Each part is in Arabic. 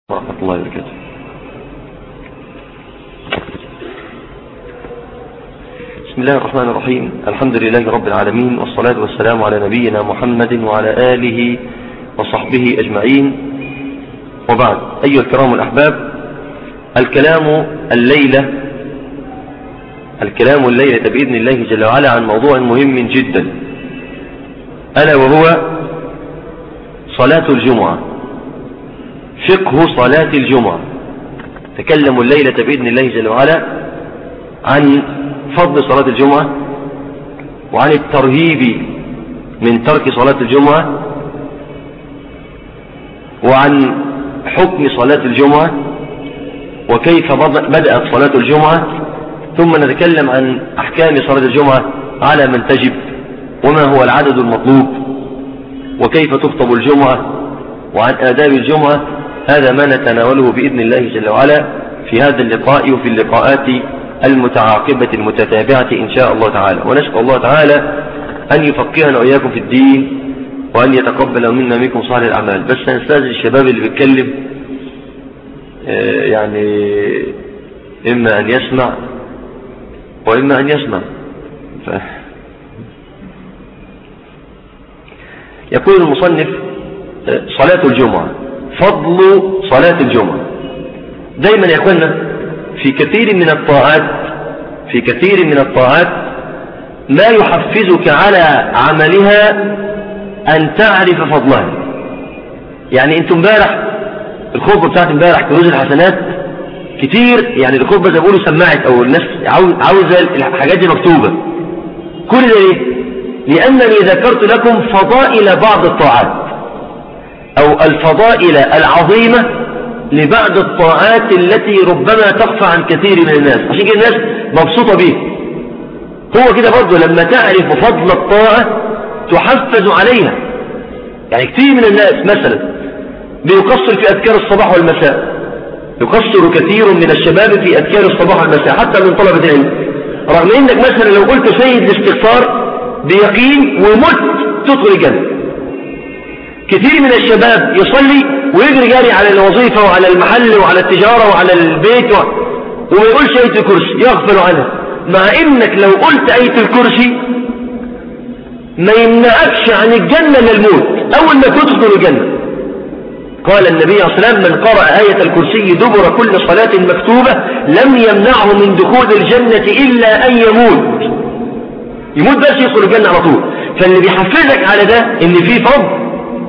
ورحمة الله وبركاته. بسم الله الرحمن الرحيم. الحمد لله رب العالمين، والصلاة والسلام على نبينا محمد وعلى آله وصحبه أجمعين، وبعد. أيها الكرام الأحباب، الكلام الليلة بإذن الله جل وعلا عن موضوع مهم جدا، ألا وهو صلاة الجمعة، فقه صلاة الجمعة. تكلم الليلة بإذن الله جل وعلا عن فضل صلاة الجمعة، وعن الترهيب من ترك صلاة الجمعة، وعن حكم صلاة الجمعة، وكيف بدأت صلاة الجمعة، ثم نتكلم عن أحكام صلاة الجمعة على من تجب، وما هو العدد المطلوب، وكيف تخطب الجمعة، وعن آداب الجمعة. هذا ما نتناوله بإذن الله جل وعلا في هذا اللقاء وفي اللقاءات المتعاقبة المتتابعة إن شاء الله تعالى. ونسأل الله تعالى أن يفقهنا وإياكم في الدين، وأن يتقبل منا منكم صالح الأعمال. بس هنستاذن الشباب اللي بيتكلم يعني إما أن يسمع وإما أن يسمع. يقول المصنف: صلاة الجمعة، فضل صلاة الجمعة. دايما يا أخوانا في كثير من الطاعات ما يحفزك على عملها أن تعرف فضلها. يعني انتم امبارح الخطبة بتاعت امبارح كنوز الحسنات كتير، يعني الخطبة زي بيقولوا سمعت، او الناس عاوزة الحاجات دي مكتوبة. كل ده ليه؟ لأنني ذكرت لكم فضائل بعض الطاعات، أو الفضائل العظيمة لبعض الطاعات التي ربما تخفى عن كثير من الناس، عشان كده الناس مبسوطة بيه. هو كده برضه لما تعرف فضل الطاعة تحفز عليها. يعني كثير من الناس مثلا بيقصر في أذكار الصباح والمساء، يقصر كثير من الشباب في أذكار الصباح والمساء حتى من طلبة العلم، رغم إنك مثلا لو قلت سيد الاستغفار بيقين ومت تدخل الجنة. كثير من الشباب يصلي ويجري جاري على الوظيفة وعلى المحل وعلى التجارة وعلى البيت وما يقولش آية الكرسي، يغفل عنها، مع إنك لو قلت آية الكرسي ما يمنعكش عن الجنة إلا الموت، أول ما تدخل الجنة. قال النبي صلى الله عليه وسلم: من قرأ آية الكرسي دبر كل صلاة مكتوبة لم يمنعه من دخول الجنة إلا أن يموت بس يدخل الجنة على طول. فاللي بيحفزك على ده إن في فضل،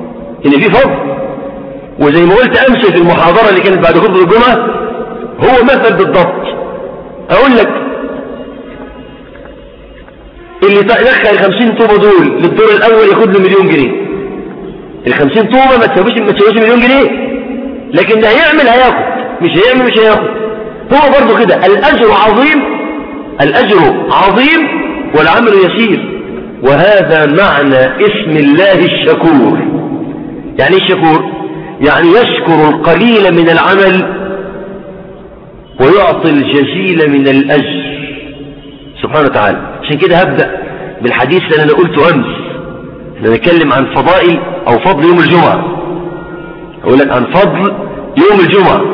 وزي ما قلت أمس في المحاضرة اللي كانت بعد خطبة الجمعة، هو مثل بالضبط. أقول لك اللي يدخل 50 طوبة دول للدور الأول ياخد له $1,000,000. 50 طوبة ما تساويش $1,000,000، لكن ده هيعمل هياخد، مش هيعمل مش هياخد. هو برضه كده، الأجر عظيم والعمل يسير. وهذا معنى اسم الله الشكور. يعني الشكور يعني يشكر القليل من العمل ويعطي الجزيل من الأجر سبحانه وتعالى. عشان كده هبدأ بالحديث اللي أنا قلته أمس. نتكلم عن فضائل أو فضل يوم الجمعة. أقول لك عن فضل يوم الجمعة،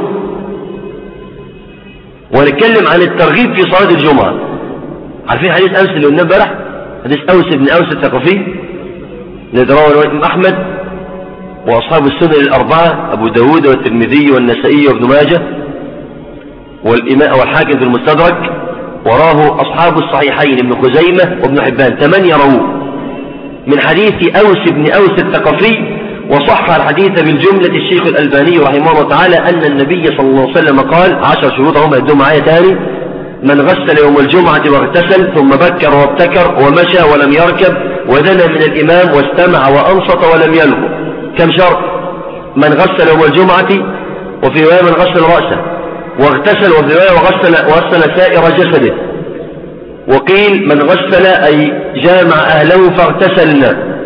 ونتكلم عن الترغيب في صلاة الجمعة. عارفين حديث أمس اللي قلناه امبارح؟ حديث أوس بن أوس الثقفي الذي رواه الإمام أحمد وأصحاب السنن الأربعة، أبو داود والترمذي والنسائي وابن ماجه والحاكم في المستدرك، وراه أصحاب الصحيحين ابن خزيمة وابن حبان، 8 رواه من حديث أوس بن أوس الثقفي. وصح الحديث بالجملة الشيخ الألباني رحمه الله تعالى أن النبي صلى الله عليه وسلم قال: 10 شروط هم يدوا معايا تاني: من غسل يوم الجمعة واغتسل ثم بكر وابتكر ومشى ولم يركب ودنا من الإمام واستمع وأنصت ولم يلغو. كم شرط؟ من غسل يوم الجمعة، وفي رواية من غسل رأسه، واغتسل، وفي رواية وغسل سائر جسده. وقيل من غسل أي جامع أهله فاغتسلنا،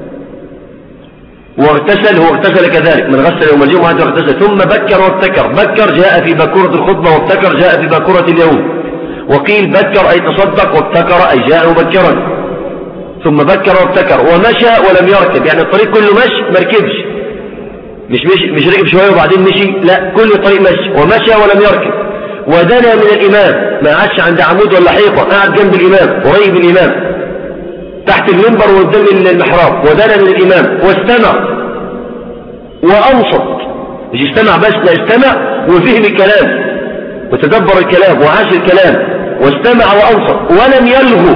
واغتسل هو اغتسل كذلك. من غسل يوم الجمعة واغتسل ثم بكر وابتكر. بكر جاء في باكورة الخطبة، وابتكر جاء في باكورة اليوم. وقيل بكر أي تصدق، وابتكر أي جاء مبكرا. ثم بكر وابتكر ومشى ولم يركب، يعني الطريق كله مشي ما ركبش. مش ركب شوية وبعدين مشي، لا، كل طريق مشي، ومشى ولم يركب. ودنا من الإمام، ما قعدش عند عمود ولا حيطة، قعد جنب الإمام قريب الإمام تحت المنبر وقدام المحراب. ودنا من الإمام واستمع وأنصت، مش استمع بس، لا، استمع وفهم الكلام وتدبر الكلام وعاش الكلام، واستمع وأنصت ولم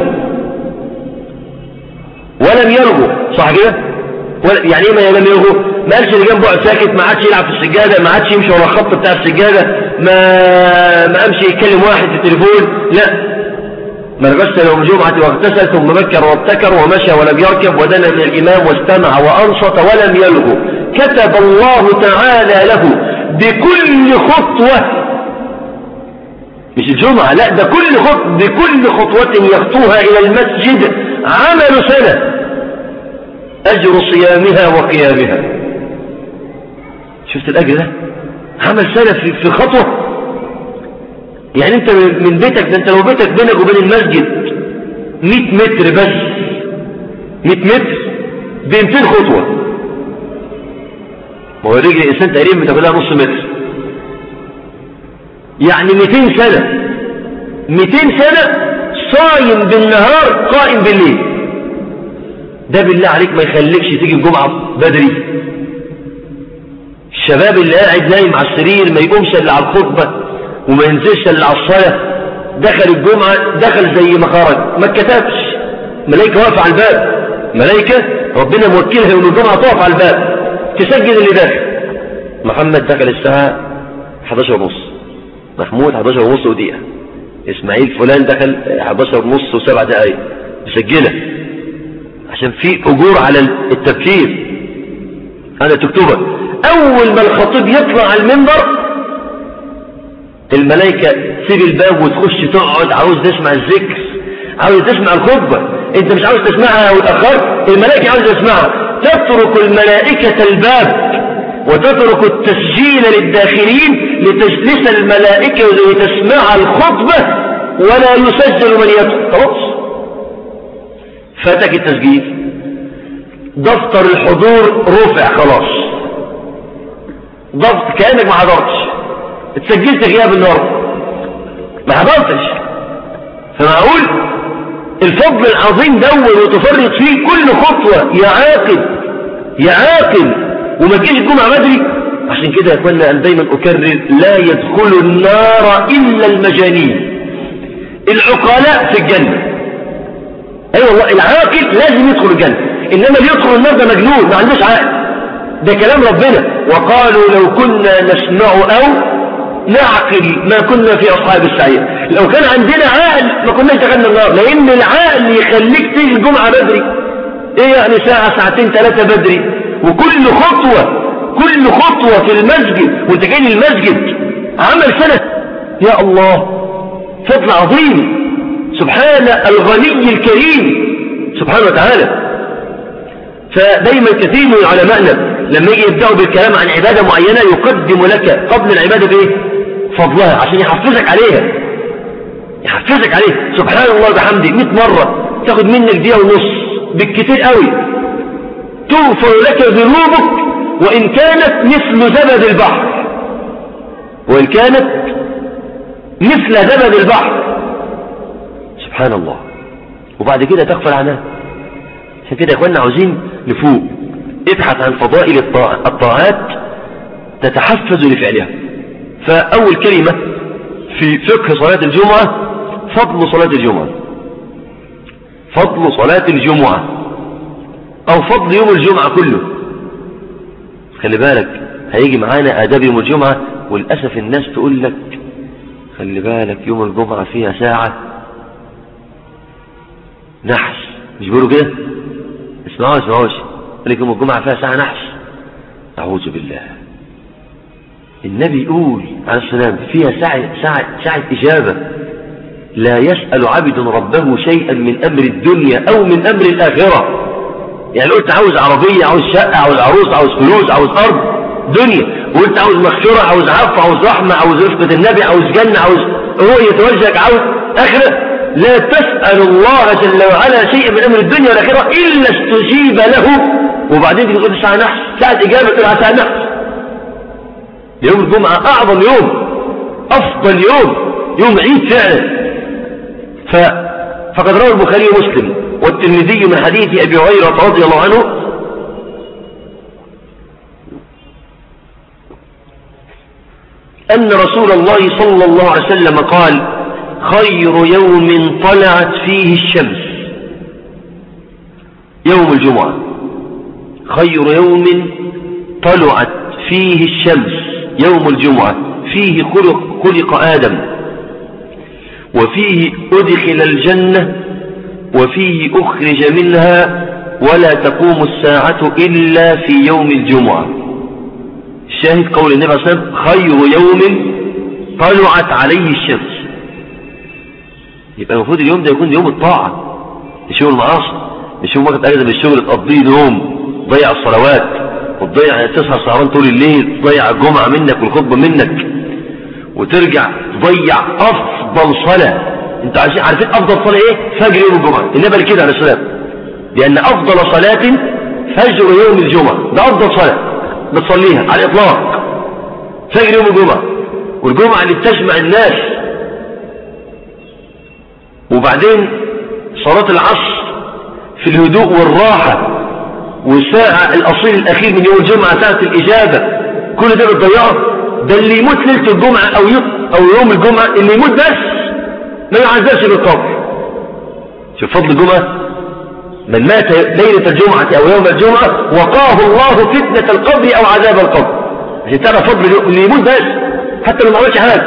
يلغو. صح كده؟ يعني ايه ما لم يلغو؟ ما قالش اللي جنبه قاعد ساكت، ما عادش يلعب في السجادة، ما عادش يمشي ورا الخط بتاع السجادة، ما قامش يتكلم واحد في التليفون، لا، من غسل يوم الجمعة واغتسل ثم بكر وابتكر ومشى ولم يركب ودنا من الإمام واستمع وأنصت ولم يلغو، كتب الله تعالى له بكل خطوة، مش الجمعة، لا، ده بكل خطوة يخطوها إلى المسجد عمل سنة، أجر صيامها وقيامها. شفت الأجر ده؟ عمل سنة في خطوة. يعني انت من بيتك، ده انت لو بيتك بينك وبين المسجد 100 متر بس، 100 متر ب200 خطوة، ما هو رجل الإنسان تقريبا بتاخدها نص متر، يعني 200 سنة 200 سنة صايم بالنهار قائم بالليل. ده بالله عليك ما يخليكش تيجي الجمعة بدري. الشباب اللي قاعد نايم على السرير ما يقومش الا على الخطبة وما ينزلش الا على الصلاة، دخل الجمعة دخل زي ما خرج، ما اتكتبش. ملائكة واقفة على الباب، ملائكة ربنا موكلها يوم الجمعة تقف على الباب تسجل اللي داخل. محمد دخل الساعة 11:30، محمود 11:30 ودقيقة، اسماعيل فلان دخل 11:30 و7 دقايق، مسجلة عشان في أجور على التبكير. أنا تكتبها أول ما الخطيب يطلع على المنبر الملائكة تسيب الباب وتخش تقعد، عاوز تسمع الذكر، عاوز تسمع الخطبة، انت مش عاوز تسمعها وتأخرت، الملائكة عاوز تسمعها، تترك الملائكة الباب وتترك التسجيل للداخلين لتجلس الملائكة لتسمع الخطبة ولا يسجل من يدخل. خلاص فاتك التسجيل، دفتر الحضور رفع خلاص، ضغط كأنك ما حضرتش، اتسجلت غياب النهارده ما حضرتش. فمعقول الفضل العظيم دول وتفرط فيه كل خطوة يا عاقل وما تجيش الجمعة بدري. عشان كده يا اخوانا انا دايما اكرر، لا يدخل النار الا المجانين، العقلاء في الجنة. اي والله العاقل لازم يدخل الجنة، انما اللي يدخل النار ده مجنون ما عندوش عقل، ده كلام ربنا. وقالوا لو كنا نسمع او نعقل ما كنا في اصحاب السعير. لو كان عندنا عقل ما كناش دخلنا النار، لان العقل يخليك تيجي الجمعة بدري. ايه يعني ساعة ساعتين 3 بدري، وكل خطوة في المسجد وانت جاي للمسجد عمل سنة. يا الله فضل عظيم، سبحان الغني الكريم سبحانه وتعالى. فدايما كثير من علمائنا لما يجي يبدأوا بالكلام عن عبادة معينة يقدم لك قبل العبادة بايه؟ فضلها، عشان يحفزك عليها سبحان الله بحمده 100 مرة تاخد منك دقيقة ونص بالكثير قوي، تغفر لك ذنوبك وإن كانت مثل زبد البحر، سبحان الله. وبعد كده تغفر عنها. عشان كده يا اخوانا عاوزين نفوق، ابحث عن فضائل الطاعات تتحفز لفعلها. فأول كلمة في فقه صلاة الجمعة فضل صلاة الجمعة أو فضل يوم الجمعة كله. خلي بالك هيجي معانا آداب يوم الجمعة، وللأسف الناس تقول لك خلي بالك يوم الجمعة فيها ساعة نحس، مش بيقولوا كده؟ اسمعوش لك يوم الجمعة فيها ساعة نحس. أعوذ بالله. النبي يقول عليه السلام فيها ساعة إجابة، لا يسأل عبد ربه شيئا من أمر الدنيا أو من أمر الآخرة. يعني قلت عاوز عربية، عاوز شقة، عاوز عروس، عاوز فلوس، عاوز أرض دنيا، وقلت عاوز مغفرة، عاوز عفو، عاوز رحمة، عاوز رفقة النبي، عاوز جنة، عاوز رؤية وجهك، عاوز آخرة. لا تسأل الله جل وعلا شيئا من أمر الدنيا والآخرة إلا استجيب له. وبعدين تقول ساعة نحس، ساعة إجابة تقول ساعة نحس. يوم الجمعة أعظم يوم، أفضل يوم، يوم عيد فعلا. فقد روى البخاري ومسلم والترمذي من حديث أبي هريرة رضي الله عنه أن رسول الله صلى الله عليه وسلم قال: خير يوم طلعت فيه الشمس يوم الجمعة. خير يوم طلعت فيه الشمس يوم الجمعة، فيه خلق آدم، وفيه أدخل الجنة، وفيه أخرج منها، ولا تقوم الساعة إلا في يوم الجمعة. الشاهد قول النبي صلى الله عليه وسلم: خير يوم طلعت عليه الشمس. يبقى المفروض اليوم ده يكون يوم الطاعة، مش يوم المعاصي، مش يوم وقت أجازة بالشغل تقضيه نوم، تضيع الصلوات، وتضيع تسهر سهران طول الليل، تضيع الجمعة منك والخطبة منك، وترجع تضيع أفضل صلاة. انت عارفين أفضل صلاة إيه؟ فجر يوم الجمعة. النبي قال كده عليه السلام، لأن أفضل صلاة فجر يوم الجمعة، ده أفضل صلاة بتصليها على الإطلاق، فجر يوم الجمعة. والجمعة اللي بتجمع الناس. وبعدين صلاة العصر في الهدوء والراحة، والساعة الأصيل الأخير من يوم الجمعة ساعة الإجابة، كل ده بتضيعه. ده اللي يموت ليلة الجمعة أو يوم الجمعة، اللي يموت بس ما يعذبش بالقبر. شوف فضل الجمعة: من مات ليلة الجمعة أو يوم الجمعة وقاه الله فتنة القبر أو عذاب القبر. عشان ترى فضل اللي يموت بس، حتى لو ما عملش حاجة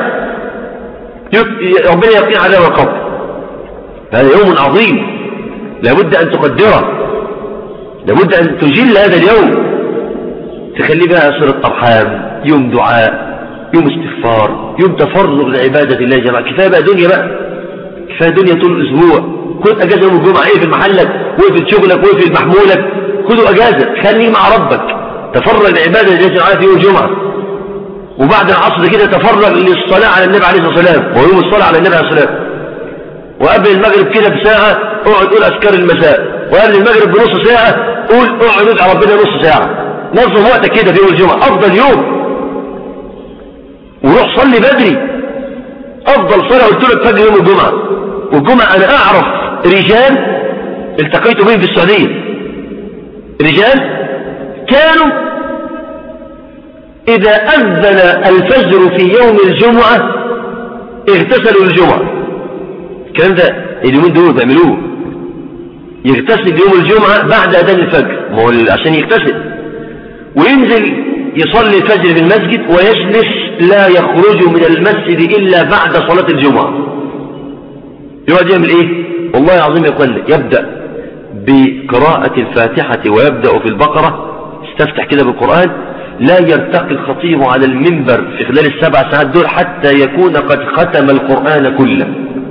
ربنا يقيه عذاب القبر. هذا يوم عظيم لابد أن تقدره، لابد أن تجل هذا اليوم، تخلي بها صلة أرحام، يوم دعاء، يوم استغفار، يوم تفرغ لعبادة الله جماعة. كفاية بقى دنيا بقى، كفاية دنيا طول الأسبوع. خد أجازة يوم الجمعة، ايه في محلك واقفل شغلك واقفل محمولك، خذوا أجازة، خليه مع ربك، تفرغ لعبادة الله جماعة في يوم الجمعة. وبعد العصر كده تفرغ للصلاة على النبي عليه الصلاة والسلام، ويوم الصلاة على النبي عليه الصلاة والسلام. وقبل المغرب كده بساعة اقعد قول أذكار المساء، وقبل المغرب بنص ساعة اقعد ادعي ربنا نص ساعة. نظم وقتك كده في يوم الجمعة، أفضل يوم. وروح صلي بدري، أفضل صلاة قلت لك فجر يوم الجمعة. والجمعة أنا أعرف رجال التقيت بهم في السعودية، رجال كانوا إذا أذن الفجر في يوم الجمعة اغتسلوا الجمعة. الكلام ده اليومين دول بيعملوه، يغتسل يوم الجمعة بعد أذان الفجر، ما هو عشان يغتسل، وينزل يصلي الفجر في المسجد ويجلس لا يخرج من المسجد إلا بعد صلاة الجمعة. يقعد يعمل إيه؟ والله العظيم يقول يبدأ بقراءة الفاتحة ويبدأ في البقرة، استفتح كده بالقرآن، لا يرتقي الخطيب على المنبر في خلال ال7 ساعات دول حتى يكون قد ختم القرآن كله،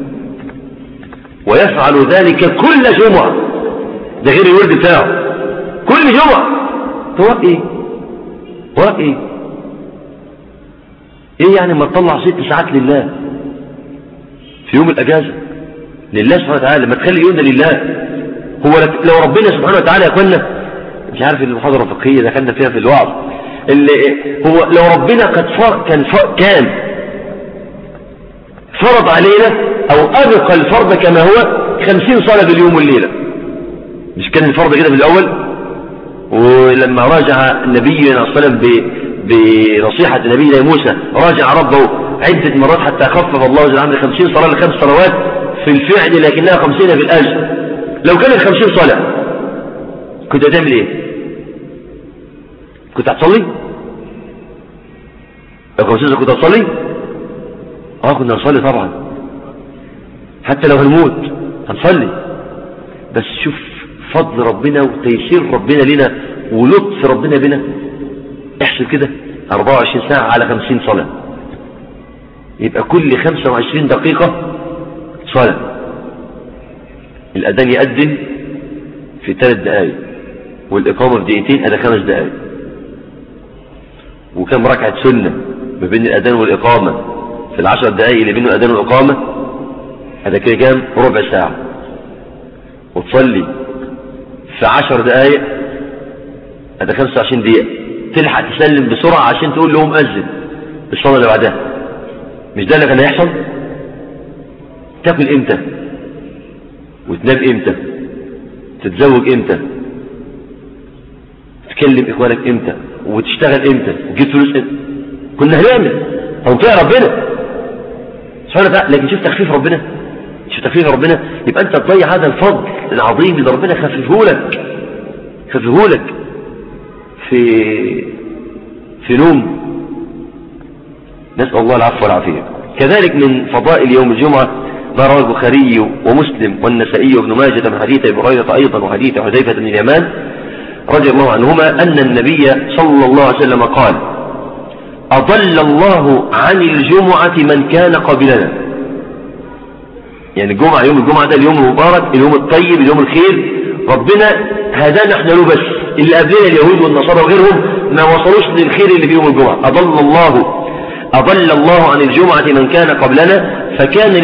ويفعل ذلك كل جمعة، ده غير الورد بتاعه كل جمعة. هو ايه؟ هو ايه؟ ايه يعني ما تطلع 6 ساعات لله في يوم الأجازة لله سبحانه وتعالى؟ ما تخلي اليوم ده لله. هو لو ربنا سبحانه وتعالى يقولنا، مش عارف المحاضرة الفقهية دخلنا فيها في الوعظ، اللي هو لو ربنا قد كان فرض علينا أو أبقى الفرض كما هو 50 صلاة في اليوم والليلة، مش كان الفرض كده في الأول؟ ولما راجع النبي صلى الله عليه وسلم بنصيحة نبينا موسى راجع ربه عدة مرات حتى خفف الله جل وعلا 50 صلاة ل5 صلوات في الفعل لكنها 50 في الأجر. لو كانت 50 صلاة كنت هتعمل ايه؟ كنت هتصلي؟ لو 50 صلاة كنت هتصلي؟ كنا هنصلي طبعا، حتى لو هنموت هنصلي. بس شوف فضل ربنا وتيسير ربنا لنا ولطف ربنا بنا. احسب كده 24 ساعة على 50 صلاة، يبقى كل 25 دقيقة صلاة. الأذان يأذن في 3 دقائق، والإقامة في دقيقتين، هذا 5 دقائق. وكم ركعة سنة ما بين الأذان والإقامة في ال10 دقائق اللي بين الأذان والإقامة؟ هذا كده كام؟ ربع ساعة. وتصلي في 10 دقائق، هذا 25 دقيقة. تلحق تسلم بسرعة عشان تقول لهم أذن، الصلاة اللي بعدها. مش ده اللي كان هيحصل؟ تاكل امتى وتنام امتى، تتزوج امتى، تكلم اخوانك امتى، وتشتغل امتى، وتجيب فلوس امتى. كنا هنعمل هنطيع ربنا سبحانه وتعالى. لكن شوف تخفيف ربنا، شوف تخفيف ربنا. يبقى انت تضيع هذا الفضل العظيم اللي ربنا خففه لك في نوم. نسأل الله العفو والعافية. كذلك من فضائل يوم الجمعة ما رواه البخاري ومسلم والنسائي وابن ماجه من حديث ابي هريرة أيضا وحديث حذيفة بن اليمان رضي الله عنهما أن النبي صلى الله عليه وسلم قال: أضل الله عن الجمعة من كان قبلنا. يعني الجمعة، يوم الجمعة ده اليوم المبارك، اليوم الطيب، اليوم الخير، ربنا هدانا احنا له بس. اللي قبلنا اليهود والنصارى وغيرهم ما وصلوش للخير اللي في يوم الجمعة. أضل الله عن الجمعة من كان قبلنا فكان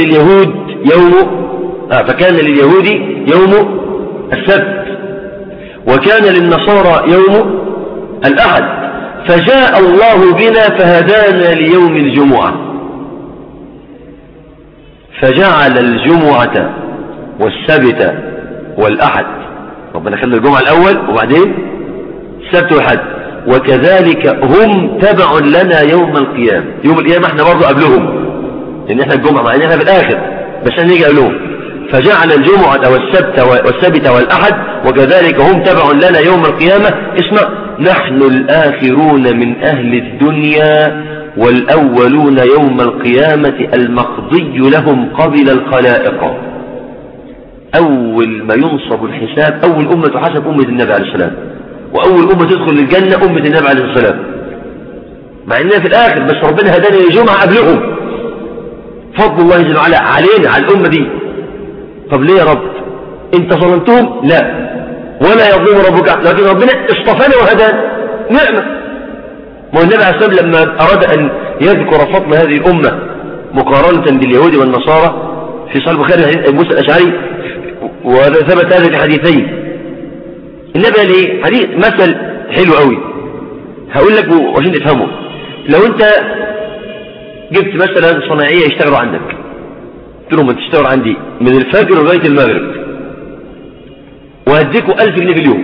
لليهود يوم السبت وكان للنصارى يوم الأحد، فجاء الله بنا فهدانا ليوم الجمعة، فجعل الجمعة والسبت والأحد. ربنا خلى الجمعة الأول وبعدين السبت والأحد، وكذلك هم تبع لنا يوم القيامة. يوم القيامة احنا برضو قبلهم، لأن احنا الجمعة مع ان احنا في الآخر بس احنا نيجي قبلهم. فجعل الجمعة والسبت والأحد وكذلك هم تبع لنا يوم القيامة. اسمع: نحن الآخرون من أهل الدنيا والأولون يوم القيامة المقضي لهم قبل الخلائق. أول ما ينصب الحساب أول أمة تحاسب أمة النبي عليه السلام، وأول أمة تدخل الجنة أمة النبي عليه السلام، مع أننا في الآخر بس ربنا هدانا للجمعة قبلهم. فضل الله جل وعلا علينا على الأمة دي. طب ليه يا رب؟ أنت ظلمتهم؟ لا، ولا يظلم ربك أحد، لكن ربنا اصطفانا وهدانا نعمة. ما النبي عليه السلام لما أراد أن يذكر فضل هذه الأمة مقارنة باليهود والنصارى في صحيح البخاري حديث موسى الأشعري، وثبت هذا في حديثين. النبي قال ايه؟ حديث مثل حلو قوي هقول لك وعشان تفهمه. لو انت جبت مثلا صناعية يشتغلوا عندك، قلت لهم انت تشتغل عندي من الفجر لغاية المغرب وهديكوا 1000 جنيه في اليوم،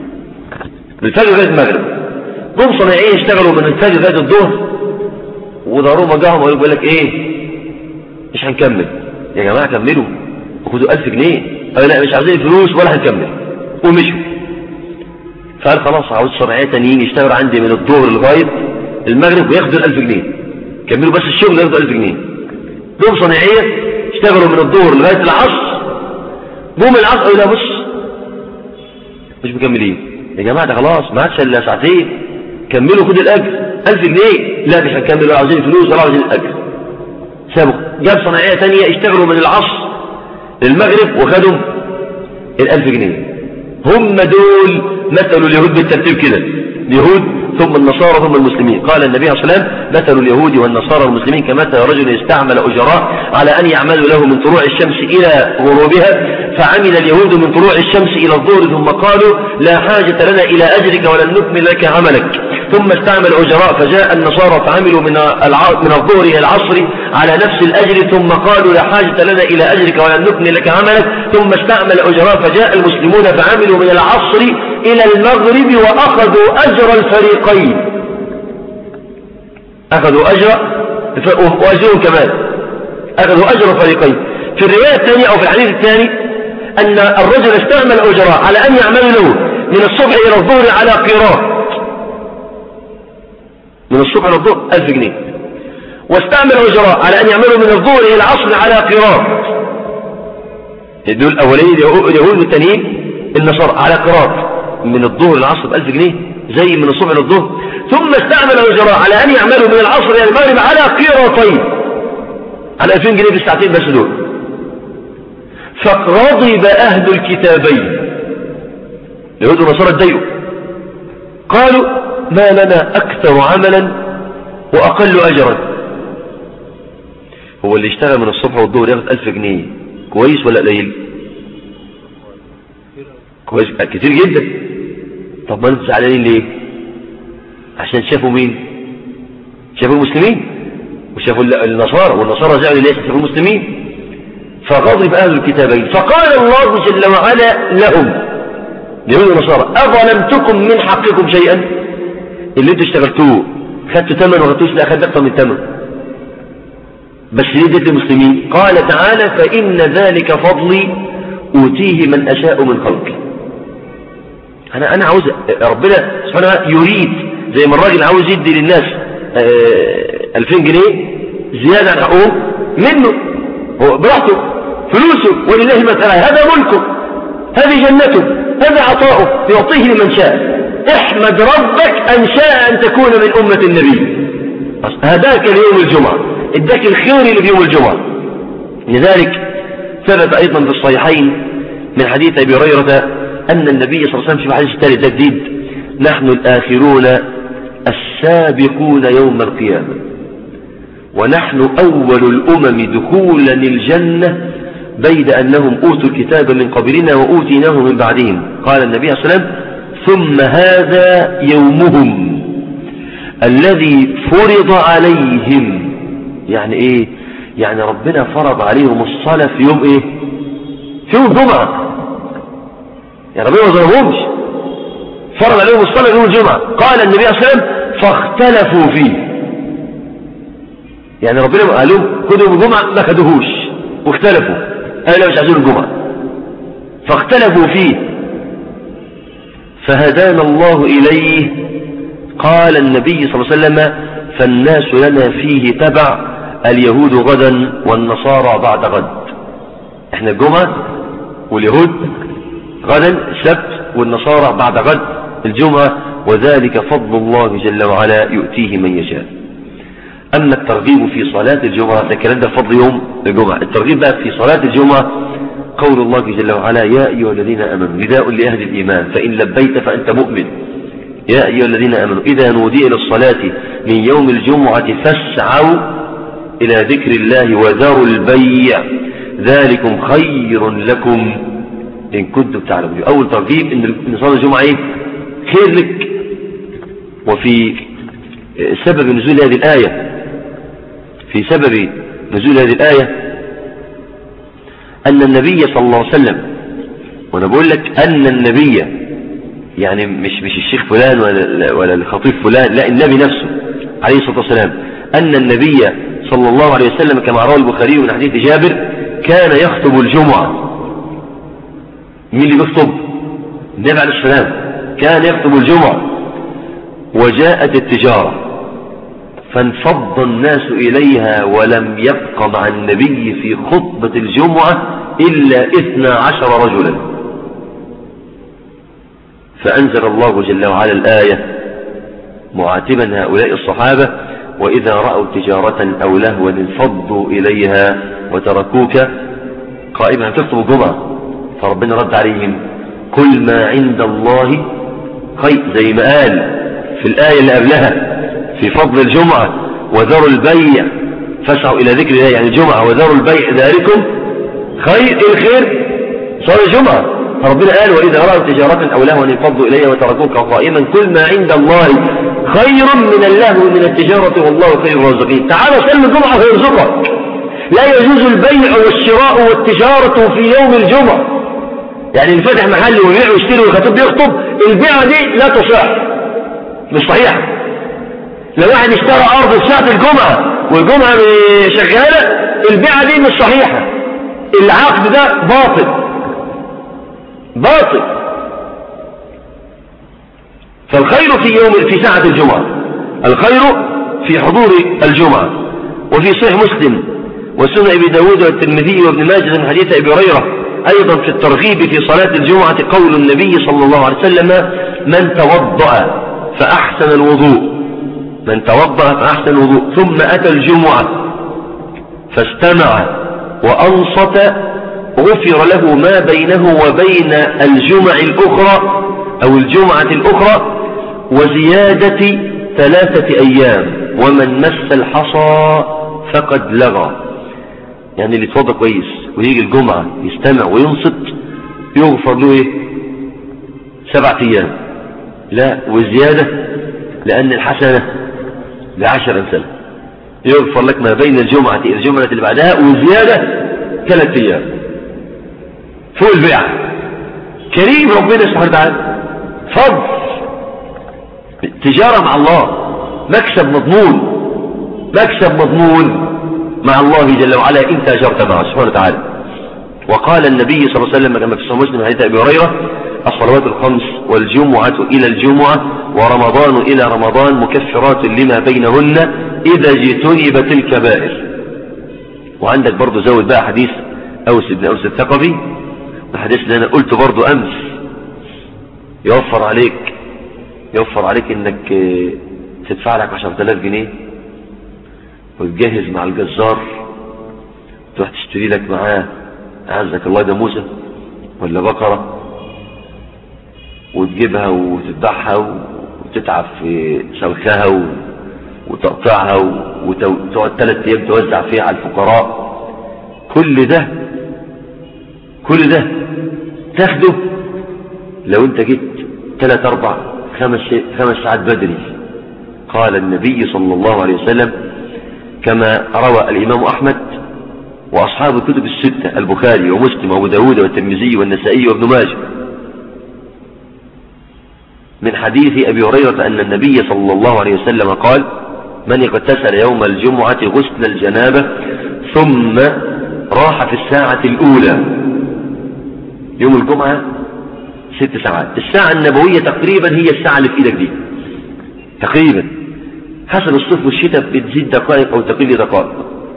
من الفجر لغاية المغرب. جم صناعية يشتغلوا من الفجر لغاية الظهر وضروه مجاهم ويقول لك ايه؟ مش هنكمل. يا جماعة كملوا وخدوا 1000 جنيه. قالوا لا مش عايزين فلوس ولا هنكمل، ومشوا. فقال خلاص عاوز صناعية تانيين يشتغلوا عندي من الظهر لغاية المغرب وياخدوا 1000 جنيه، كملوا بس الشغل ياخدوا 1000 جنيه. دول صناعية اشتغلوا من الظهر لغاية العصر، قوم العصر قالوا لا بص مش مكملين يا جماعة، ده خلاص ما عادش الا ساعتين، كملوا خدوا الأجر 1000 جنيه. لا مش هنكمل ولا عاوزين فلوس ولا عاوزين الأجر. سابوا جاب صناعية تانية اشتغلوا من العصر للمغرب وخدوا 1000 جنيه. هم دول مثل اليهود بالترتيب كده، اليهود ثم النصارى ثم المسلمين. قال النبي صلى الله عليه وسلم: مثل اليهود والنصارى والمسلمين كمثل رجل استعمل أجراء على أن يعملوا له من طلوع الشمس إلى غروبها، فعمل اليهود من طلوع الشمس إلى الظهر ثم قالوا لا حاجة لنا إلى أجرك ولن نكمل لك عملك، ثم استعمل أجراء فجاء النصارى فعملوا من الظهر إلى العصر على نفس الأجر ثم قالوا لا حاجة لنا إلى أجرك ولن نكمل لك عملك، ثم استعمل أجراء فجاء المسلمون فعملوا من العصر إلى المغرب وأخذوا أجر الفريقين، أخذوا أجر وأجرهم كمان، أخذوا أجر الفريقين. في الرواية الثانية أو في الحديث الثاني أن الرجل استعمل أجراء على أن يعمل له من الصبح إلى الظهر على قراط، من الصبح إلى الظهر 1000 جنيه، واستعمل أجراء على أن يعملوا من الظهر إلى العصر على قراط. دول الأولين اليهود والتانيين النصارى على قراط من الظهر إلى العصر ب1000 جنيه زي من الصبح إلى الظهر. ثم استعمل أجراء على أن يعملوا من العصر إلى المغرب على قراطين على 2000 جنيه في الساعتين بس دول. فغضب أهل الكتابين اليهود والنصارى اتضايقوا، قالوا ما لنا أكثر عملا وأقل أجرا. هو اللي يشتغل من الصبح والظهر ياخد 1000 جنيه كويس ولا قليل؟ كويس كتير جدا. طب ما انتوا زعلانين ليه؟ عشان شافوا مين؟ شافوا المسلمين وشافوا النصارى، والنصارى جعلوا ليس شافوا المسلمين، فغضب أهل الكتابين. فقال الله جل وعلا لهم اليهود والنصارى أظلمتكم من حقكم شيئا؟ اللي انتوا اشتغلتوه خدتوا ثمن وغدتوش؟ لا، خدت أكثر من ثمن، بس ليه اديت للمسلمين؟ قال تعالى فإن ذلك فضلي أوتيه من أشاء من خلقي. أنا عاوز ربنا سبحانه وتعالى يريد، زي ما الراجل عاوز يدي للناس 2000 جنيه زيادة عن حقوقهم منه، هو براحته فلوسه، ولله المسألة، هذا ملكه، هذه جنته، هذا عطاؤه يعطيه لمن شاء. احمد ربك أن شاء أن تكون من أمة النبي، هداك ليوم الجمعة، اداك الخير اللي في يوم الجمعة. لذلك ثبت أيضا في الصحيحين من حديث أبي هريرة أن النبي صلى الله عليه وسلم في حديث الثالث تجديد: نحن الآخرون السابقون يوم القيامة، ونحن أول الأمم دخولا الجنة، بيد أنهم أوتوا الكتاب من قبلنا وأوتيناه من بعدهم. قال النبي صلى الله عليه وسلم: ثم هذا يومهم الذي فرض عليهم. يعني إيه؟ يعني ربنا فرض عليهم الصلاة في يوم إيه؟ في يوم الجمعة. يعني ربنا ما ظلمهمش، فرض عليهم الصلاة في يوم الجمعة. قال النبي صلى الله عليه وسلم: فاختلفوا فيه. يعني ربنا قال لهم خذوا يوم الجمعة، ما خدوهوش واختلفوا، قالوا مش عايزين الجمعة، فاختلفوا فيه فهدانا الله إليه. قال النبي صلى الله عليه وسلم: فالناس لنا فيه تبع، اليهود غدا والنصارى بعد غد. احنا الجمعة واليهود غدا السبت، والنصارى بعد غد الجمعة، وذلك فضل الله جل وعلا يؤتيه من يشاء. أما الترغيب في صلاة الجمعة، ده كلام ده فضل يوم الجمعة. الترغيب بقى في صلاة الجمعة قول الله جل وعلا: يا أيها الذين آمنوا، نداء لأهل الإيمان، فإن لبيت فأنت مؤمن. يا أيها الذين آمنوا إذا نودي إلى الصلاة من يوم الجمعة فاسعوا إلى ذكر الله وذروا البيع، ذلكم خير لكم إن كنتم تعلمون. أول ترغيب إن صلاة الجمعة إيه؟ خير لك. وفي سبب نزول هذه الآية، في سبب نزول هذه الآية أن النبي صلى الله عليه وسلم، وأنا بقول لك أن النبي، يعني مش الشيخ فلان ولا الخطيب فلان، لا، النبي نفسه عليه الصلاة والسلام، أن النبي صلى الله عليه وسلم كما رواه البخاري من حديث جابر كان يخطب الجمعة. مين اللي بيخطب؟ النبي عليه السلام كان يخطب الجمعة. وجاءت التجارة فانفض الناس إليها، ولم يبق مع النبي في خطبة الجمعة إلا 12 رجلا. فأنزل الله جل وعلا الآية معاتبا هؤلاء الصحابة: وإذا رأوا تجارة أو لهوا انفضوا إليها وتركوك قائما تخطب الجمعة. فربنا رد عليهم: كل ما عند الله خير، زي ما قال في الآية اللي قبلها في فضل الجمعة: وذروا البيع فاسعوا إلى ذكر الله، يعني الجمعة، وذروا البيع ذلكم خير. الخير صار الجمعة. فربنا قال: وإذا رأوا تجارة أو لهوا انفضوا إليها وتركوك قائما، كل ما عند الله خير من اللهو من التجارة والله خير الرازقين. تعالى صل الجمعة فيرزقك. لا يجوز البيع والشراء والتجارة في يوم الجمعة. يعني اللي فاتح محل ويبيع ويشتري والخطيب بيخطب، البيعة دي لا تصح، مش صحيحة. لو واحد اشترى أرض في ساعة الجمعة والجمعة شغالة، البيعة دي مش صحيحة، العقد ده باطل باطل. فالخير في ساعة الجمعة، الخير في حضور الجمعة. وفي صحيح مسلم وسنن أبي داود والترمذي وابن ماجه من حديث أبي هريرة أيضا في الترغيب في صلاة الجمعة قول النبي صلى الله عليه وسلم: من توضأ فأحسن الوضوء، من توضأ فأحسن الوضوء ثم أتى الجمعة فاستمع وأنصت غفر له ما بينه وبين الجمع الأخرى أو الجمعة الأخرى وزيادة 3 أيام، ومن مس الحصى فقد لغى. يعني اللي يتوضأ كويس ويجي الجمعة يستمع وينصت يغفر له ايه؟ 7 أيام. لا، وزيادة، لأن الحسنة ل10 أمثال، يغفر لك ما بين الجمعة إلى الجمعة اللي بعدها وزيادة 3 أيام فوق البيع. كريم ربنا سبحانه وتعالى، فضل، تجارة مع الله، مكسب مضمون، مكسب مضمون مع الله جل وعلا إن تاجرت معه سبحانه وتعالى. وقال النبي صلى الله عليه وسلم كما في صحيح مسلم حديث أبي هريرة: الصلوات الخمس والجمعة إلى الجمعة ورمضان إلى رمضان مكفرات لما بينهن إذا اجتنبت الكبائر. وعندك برضو زود بقى حديث أوس بن أوس الثقفي، الحديث اللي أنا قلته برضو أمس، يوفر عليك إنك تدفع لك 10,000 جنيه وتجهز مع الجزار، تروح تشتري لك معاه أعزك الله جاموسة ولا بقرة، وتجيبها وتذبحها وتتعب في سلخها وتقطعها وتقعد 3 أيام توزع فيها على الفقراء. كل ده تاخده لو انت جيت 3 4 5 ساعات بدري. قال النبي صلى الله عليه وسلم كما روى الإمام أحمد وأصحاب الكتب الستة، البخاري ومسلم وأبو داود والترمذي والنسائي وابن ماجه، من حديث أبي هريرة أن النبي صلى الله عليه وسلم قال: من اغتسل يوم الجمعة غسل الجنابة ثم راح في الساعة الأولى، يوم الجمعة 6 ساعات، الساعة النبوية تقريبا هي الساعة اللي في إيدك دي تقريبا، حسب الصيف والشتاء بتزيد دقائق أو تقل دقائق.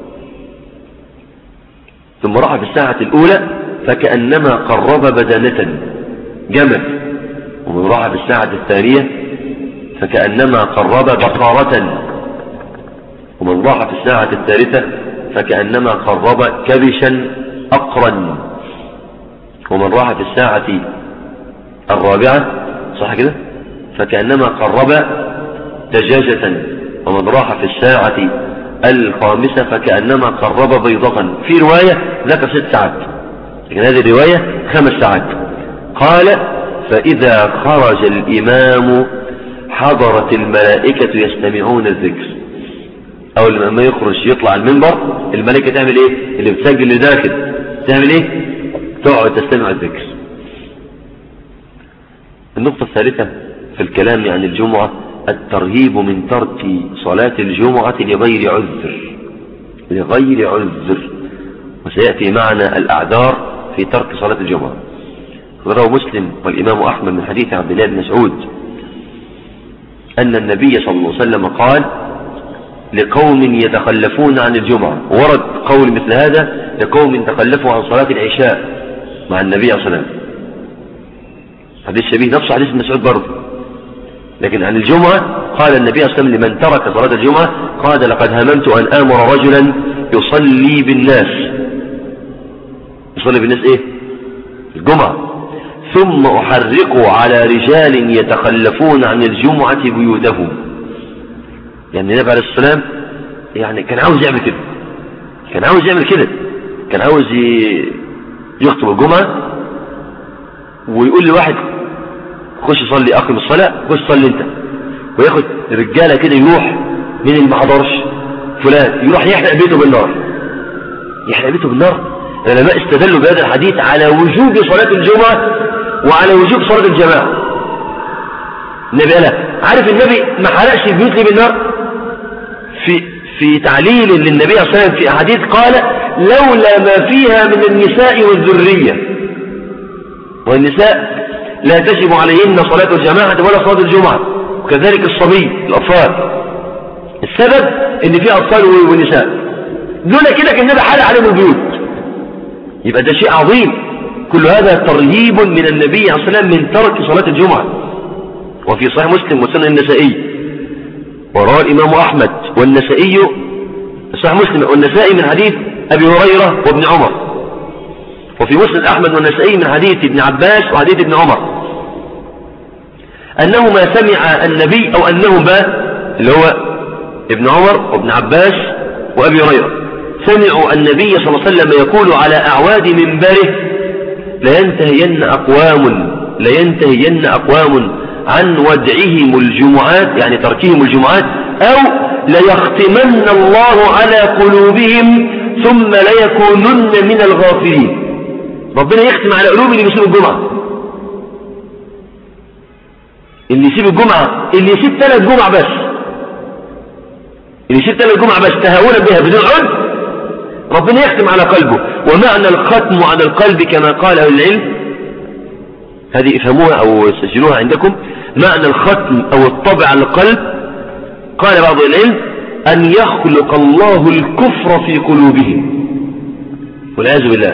ثم راح في الساعة الأولى فكأنما قرب بدنة جمل، ومن راح في الساعة الثانية فكأنما قرب بقرة، ومن راح في الساعة الثالثة فكأنما قرب كبشا أقرا، ومن راح في الساعة الرابعة صح كده فكأنما قرب دجاجة، ومن راح في الساعة الخامسة فكأنما قرب بيضة. في رواية ذكر 6 ساعات، لكن هذه الرواية 5 ساعات. قال: فإذا خرج الإمام حضرت الملائكة يستمعون الذكر. أول لما يخرج يطلع المنبر الملائكة تعمل إيه؟ اللي بتسجل اللي داخل تعمل إيه؟ تقعد تستمع الذكر. النقطة الثالثة في الكلام عن الجمعة الترهيب من ترك صلاة الجمعة لغير عذر، وسيأتي معنا الأعذار في ترك صلاة الجمعة. رواه مسلم والإمام أحمد من حديث عبد الله بن مسعود أن النبي صلى الله عليه وسلم قال: لقوم يتخلفون عن الجمعة. ورد قول مثل هذا: لقوم تخلفوا عن صلاة العشاء مع النبي صلى الله عليه وسلم، حديث شبيه نفسه حديث مسعود برضه. لكن عن الجمعة قال النبي صلى الله عليه وسلم لمن ترك صلاة الجمعة: قال: لقد هممت أن آمر رجلا يصلي بالناس إيه؟ الجمعة، ثم أحرقوا على رجال يتخلفون عن الجمعة بيوتهم. يعني النبي عليه السلام يعني كان عاوز يعمل كده، كان عاوز يخطب الجمعة ويقول لواحد: خش صلي، أقم الصلاة، خش صلي أنت، وياخد رجالة كده يروح من اللي ما حضرش فلان يروح يحرق بيته بالنار. العلماء استدلوا بهذا الحديث على وجوب صلاة الجمعة وعلى وجوب صلاة الجماعة. النبي قال: عارف النبي ما حرقش البيوت ليه بالنار؟ في تعليل للنبي صلى الله عليه وسلم في أحاديث قال: لولا ما فيها من النساء والذرية، والنساء لا تجب عليهن صلاة الجماعة ولا صلاة الجمعة، وكذلك الصبي الأطفال. السبب ان في أطفال ونساء دون كده كان النبي حرق عليهم البيوت. يبقى ده شيء عظيم. كل هذا ترهيب من النبي عليه الصلاة والسلام من ترك صلاة الجمعة. وفي صحيح مسلم وسنن النسائي ورواه الإمام أحمد والنسائي، صحيح مسلم والنسائي من حديث أبي هريرة وابن عمر، وفي مسلم أحمد والنسائي من حديث ابن عباس وحديث ابن عمر أنهما سمع النبي أو أنهما اللي هو ابن عمر وابن عباس وأبي هريرة سمعوا النبي صلى الله عليه وسلم يقول على أعواد منبره: لينتهين أقوام عن ودعهم الجمعات، يعني تركهم الجمعات، أو ليختمن الله على قلوبهم ثم ليكونن من الغافلين. ربنا يختم على قلوب اللي بيسيب الجمعة، اللي يسيب الجمعة، اللي يسيب 3 جمعة بس، اللي يسيب 3 جمعة بس تهاونا بها بدون عذر، ربنا يختم على قلبه. ومعنى الختم على القلب كما قال أهل العلم، هذه افهموها أو سجلوها عندكم، معنى الختم أو الطبع على القلب قال بعض العلم أن يخلق الله الكفر في قلوبهم والعياذ بالله،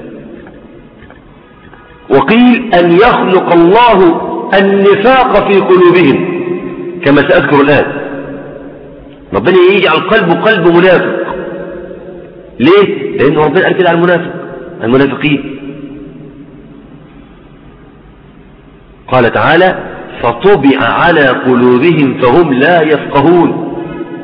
وقيل أن يخلق الله النفاق في قلوبهم كما سأذكر الآن. ربنا يجعل قلب منافق. ليه؟ لأنه ربنا قال كده على المنافقين قال تعالى فطبع على قلوبهم فهم لا يفقهون.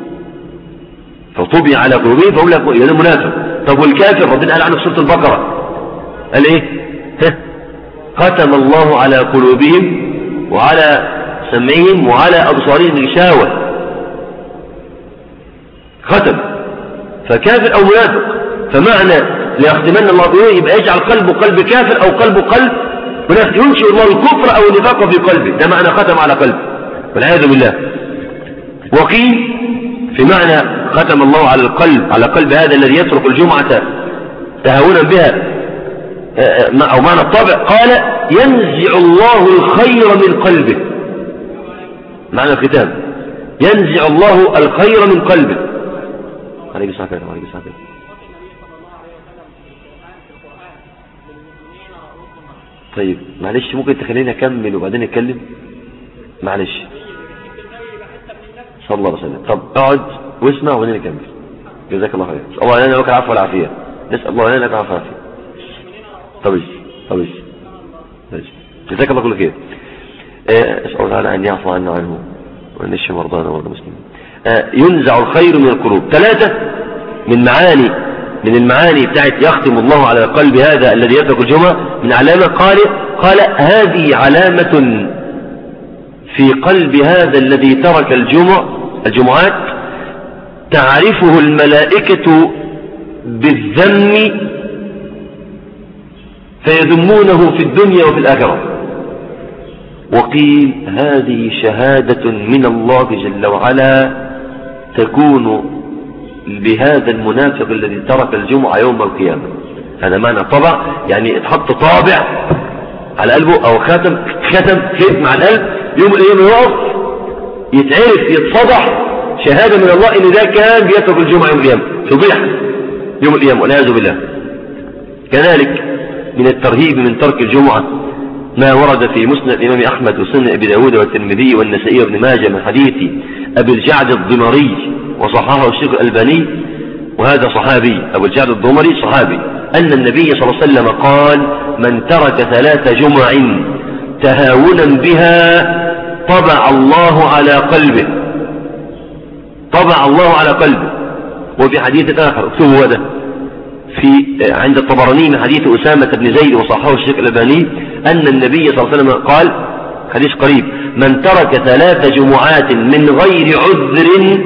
فطبع على قلوبهم فهم لا يفقهون، يعني منافق. طب والكافر ربنا قال عنه في سورة البقرة قال ايه؟ ختم الله على قلوبهم وعلى سمعهم وعلى أبصارهم غشاوة. ختم، فكافر أو منافق. فمعنى ليختمن الله قلوبهم يبقى يجعل قلب كافر أو قلب منافق، ينشئ الله الكفر أو النفاق في قلبه، ده معنى ختم على قلبه والعياذ بالله. وقيل في معنى ختم الله على قلب هذا الذي يترك الجمعة تهاونا بها أو معنى الطبع، قال ينزع الله الخير من قلبه. معنى الختام ينزع الله الخير من قلبه. عليك الصلاة والسلام. طيب معلش ممكن تخليني أكمل وبعدين أتكلم؟ معلش صلى الله عليه وسلم. طب اقعد واسمع وبعدين أكمل. جزاك الله خير. الله لنا لك العفو والعافية. نسأل الله لنا لك العفو والعافية. طب جزاك الله كل خير. اسأل الله تعالى أن يعفو عنا عنه وأن يشفي مرضانا ومرضى المسلمين. ينزع الخير من القلوب. 3 من المعاني بتاعت يختم الله على قلب هذا الذي يترك الجمعة من علامة. قال هذه علامة في قلب هذا الذي ترك الجمعات تعرفه الملائكة بالذم فيذمونه في الدنيا وفي الآخرة. وقيل هذه شهادة من الله جل وعلا تكون بهذا المنافق الذي ترك الجمعة يوم القيامة. هذا معنى طبع، يعني اتحط طابع على قلبه أو ختم مع القلب، يوم القيامة يقف يتعرف يتصدح شهادة من الله إن ده كان بيترك الجمعة يوم القيامة، فضيح يوم القيامة والعياذ بالله. كذلك من الترهيب من ترك الجمعة ما ورد في مسند الإمام أحمد وسنن أبي داود والترمذي والنسائي وابن ماجه من حديث أبي الجعد الضمري وصححه الشيخ الألباني، وهذا صحابي أبو الجعد الضمري صحابي، أن النبي صلى الله عليه وسلم قال من ترك 3 جمع تهاونا بها طبع الله على قلبه. وفي حديث آخر اكتبوا هذا عند الطبراني من حديث أسامة بن زيد وصححه الشيخ الألباني أن النبي صلى الله عليه وسلم قال حديث قريب من ترك 3 جمعات من غير عذر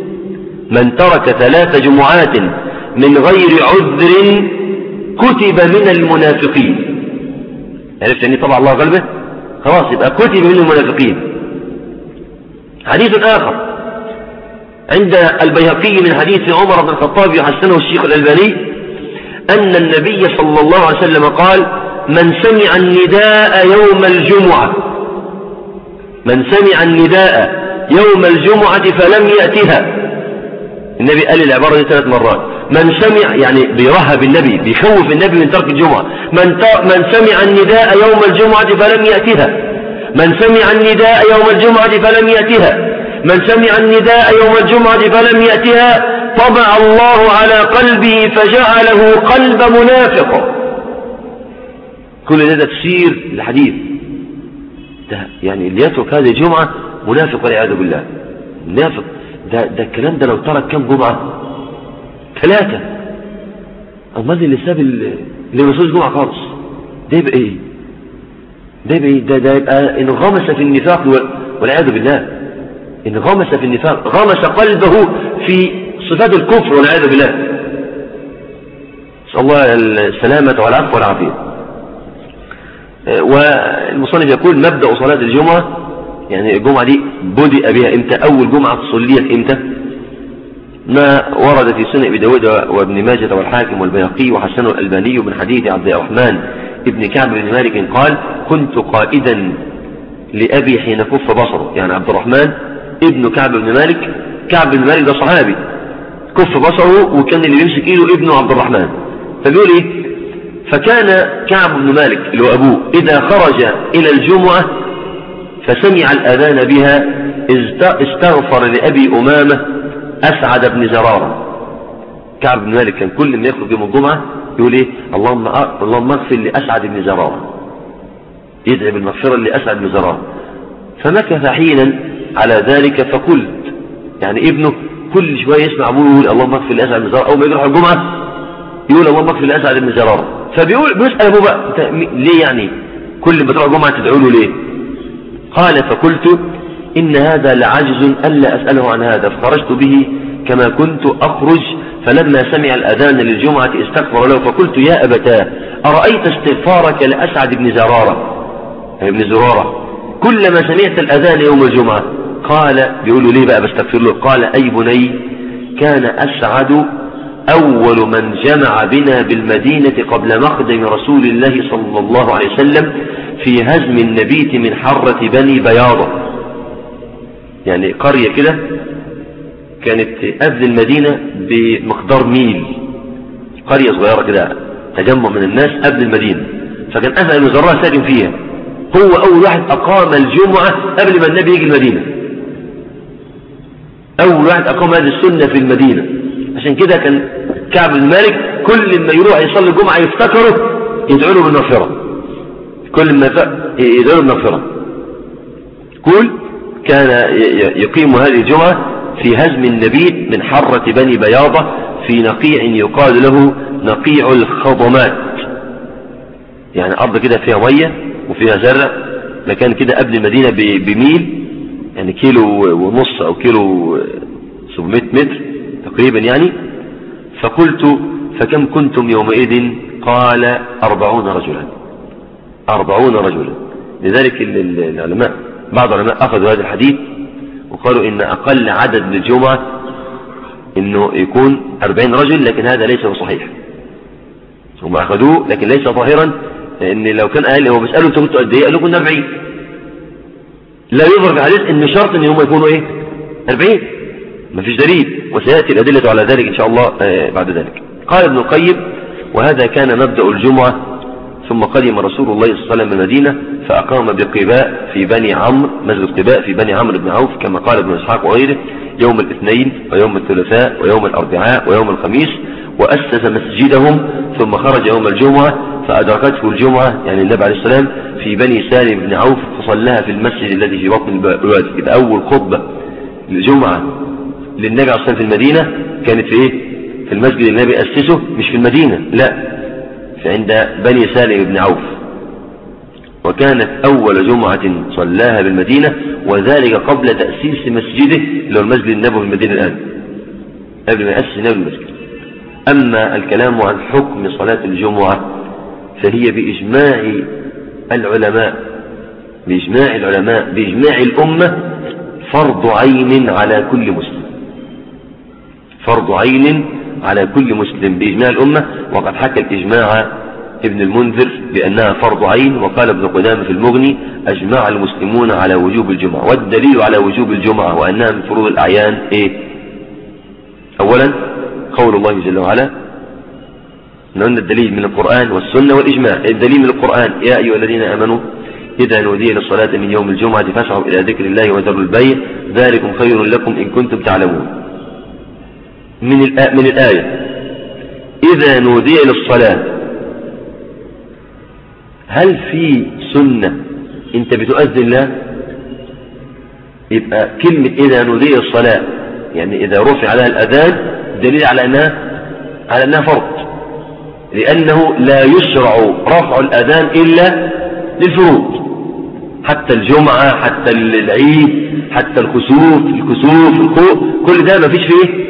كتب من المنافقين. عرفت يعني طبع الله قلبه؟ خلاص يبقى كتب من المنافقين. حديث آخر عند البيهقي من حديث عمر بن الخطاب يحسنه الشيخ الألباني أن النبي صلى الله عليه وسلم قال من سمع النداء يوم الجمعة فلم يأتها. النبي قال العبارة دي 3 مرات. من سمع يعني بيرهب النبي، بيخوف النبي من ترك الجمعة. من سمع النداء يوم الجمعة فلم يأتها. من سمع النداء يوم الجمعة فلم يأتها طبع الله على قلبه فجعله قلب منافق. كل ده تفسير الحديث ده، يعني اللي يترك هذه الجمعة منافق والعياذ بالله. منافق ده الكلام ده لو ترك كم جمعة؟ 3. امال اللي ساب اللي ما سابش جمعة خالص ده يبقى ايه؟ ده يبقى انغمس في النفاق والعياذ بالله. انغمس في النفاق، غمس قلبه في صفات الكفر والعياذ بالله، نسأل الله السلامة والعفو والعافية. والمصنف يقول مبدأ صلاة الجمعة، يعني الجمعة دي بدأ بها امتى؟ أول جمعة صليت امتى؟ ما ورد في سنن أبي داود وابن ماجه والحاكم والبيهقي وحسنه الألباني من حديث عبد الرحمن ابن كعب بن مالك قال كنت قائدا لأبي حين كف بصره، يعني عبد الرحمن ابن كعب بن مالك، كعب بن مالك ده صحابي، كف بصره وكان اللي يمسك ايده ابنه عبد الرحمن. فبيقول ايه؟ فكان كعب بن مالك اللي هو ابوه اذا خرج الى الجمعة فسمع الاذان بها استغفر لابي امامة اسعد بن زرارة. كعب بن مالك كان كل ما يخرج يوم الجمعة يقول ايه؟ اللهم اغفر لاسعد بن زرارة، يدعي بالمغفرة لاسعد بن زرارة. فمكث حينا على ذلك فقلت، يعني ابنه كل شوية يسمع ابوه يقول اللهم اغفر لاسعد بن زرارة، اول ما يروح الجمعة يقول اللهم اغفر لاسعد بن زرارة. فبيقول بيسأل ابوه بقى ليه يعني كل ما تروح الجمعة تدعو له ليه؟ قال فقلت إن هذا لعجز ألا أسأله عن هذا، فخرجت به كما كنت أخرج، فلما سمع الأذان للجمعة استغفر له فقلت يا أبتاه أرأيت استغفارك لأسعد بن زرارة، ابن زرارة كلما سمعت الأذان يوم الجمعة؟ قال بيقول له ليه بقى بستغفر له؟ قال أي بني كان أسعد أول من جمع بنا بالمدينة قبل مقدم رسول الله صلى الله عليه وسلم في هزم النبيت من حرة بني بياضة، يعني قرية كده كانت قبل المدينة بمقدار ميل، قرية صغيرة كده تجمع من الناس قبل المدينة، فكان أسعد بن زرارة ساكن فيها، هو أول واحد أقام الجمعة قبل ما النبي يجي المدينة، أول واحد أقام هذه السنة في المدينة. عشان كده كان كعب بن مالك كل ما يروح يصلي الجمعة يفتكره يدعو له بالمغفرة، كل ما يدعو له بالمغفرة. كل كان يقيم هذه الجمعة في هزم النبيت من حرة بني بياضة في نقيع يقال له نقيع الخضمات، يعني أرض كده فيها مية وفيها زرع، مكان كده قبل المدينة بميل، يعني كيلو ونص أو كيلو 700 متر تقريبا يعني. فقلت فكم كنتم يومئذ؟ قال 40 رجلا، 40 رجلا. لذلك العلماء بعض العلماء أخذوا هذا الحديث وقالوا إن أقل عدد للجمعة إنه يكون 40 رجل، لكن هذا ليس صحيح، هم أخذوه لكن ليس ظاهرا، لأن لو كان أقل هو بيسألوا أنتم كنتوا قد إيه؟ قالوا كنا 40. لا يظهر في الحديث إن شرط إن هم يكونوا إيه؟ 40، ما فيش دليل، وسيأتي الأدلة على ذلك إن شاء الله بعد ذلك. قال ابن القيم وهذا كان مبدأ الجمعة. ثم قدم رسول الله صلى الله عليه وسلم المدينة فأقام بقباء في بني عمرو، مسجد قباء في بني عمرو بن عوف كما قال ابن إسحاق وغيره، يوم الاثنين ويوم الثلاثاء ويوم الأربعاء ويوم الخميس، وأسس مسجدهم. ثم خرج يوم الجمعة فأدركته الجمعة، يعني النبي عليه السلام في بني سالم بن عوف فصلىها في المسجد الذي في بطن الوادي. إذا أول خطبة للجمعة للنبي عليه السلام في المدينة كانت في إيه؟ في المسجد اللي النبي أسسه، مش في المدينة، لا، عند بني سالم بن عوف. وكانت أول جمعة صلاها بالمدينة، وذلك قبل تأسيس مسجده اللي هو المسجد النبوي في المدينة الآن، قبل ما يأسس النبي المسجد. أما الكلام عن حكم صلاة الجمعة فهي بإجماع العلماء، بإجماع الأمة فرض عين على كل مسلم، فرض عين على كل مسلم بإجماع الأمة. وقد حكى الإجماع ابن المنذر بأنها فرض عين، وقال ابن قدامة في المغني أجمع المسلمون على وجوب الجمعة. والدليل على وجوب الجمعة وأنها من فروض الأعيان إيه؟ أولا قول الله جل وعلا، أن الدليل من القرآن والسنة والإجماع. الدليل من القرآن يا أيها الذين آمنوا إذا نودي للصلاة من يوم الجمعة فاسعوا إلى ذكر الله وذروا البيع ذلكم خير لكم إن كنتم تعلمون. من الآية إذا نودي للصلاة، هل في سنة أنت بتؤذن لها؟ يبقى كلمة إذا نودي للصلاة يعني إذا رفع عليها الأذان دليل على أنها فرض، لأنه لا يشرع رفع الأذان إلا للفروض. حتى الجمعة، حتى العيد، حتى الكسوف، كل ده ما فيش فيه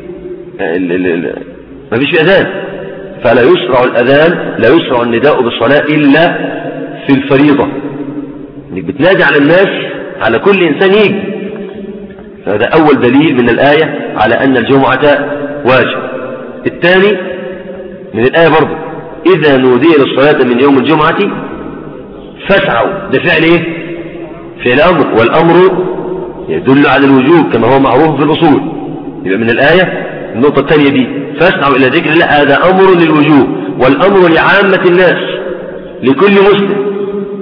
أذان. فلا يشرع الأذان، لا يشرع النداء بالصلاة إلا في الفريضة، انك بتنادي على الناس، على كل إنسان يجي. هذا أول دليل من الآية على أن الجمعة واجب. الثاني من الآية برضه إذا نودي للصلاة من يوم الجمعة فاسعوا، ده فعل إيه؟ فعل أمر، والأمر يدل على الوجوب كما هو معروف في الأصول. يبقى من الآية النقطة الثانية دي فاسعوا إلى ذكر الله، هذا أمر للوجوب، والأمر لعامة الناس، لكل مسلم.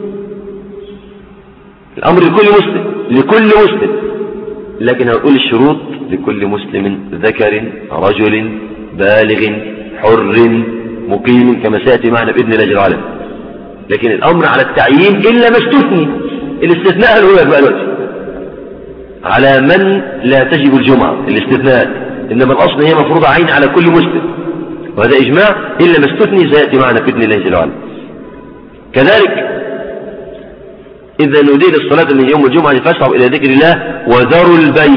الأمر لكل مسلم، لكن هنقول الشروط: لكل مسلم ذكر رجل بالغ حر مقيم، كما سيأتي معنا بإذن الله جل وعلا. لكن الأمر على التعيين إلا ما استثني. الاستثناء الأولى بقى الوقت على من لا تجب الجمعة، الاستثناء، إنما الأصل هي مفروضة عين على كل مسلم، وهذا إجماع إلا ما استثني سيأتي معنا بإذن الله جل وعلا. كذلك إذا نودي للصلاة من يوم الجمعة فاسعوا إلى ذكر الله وذروا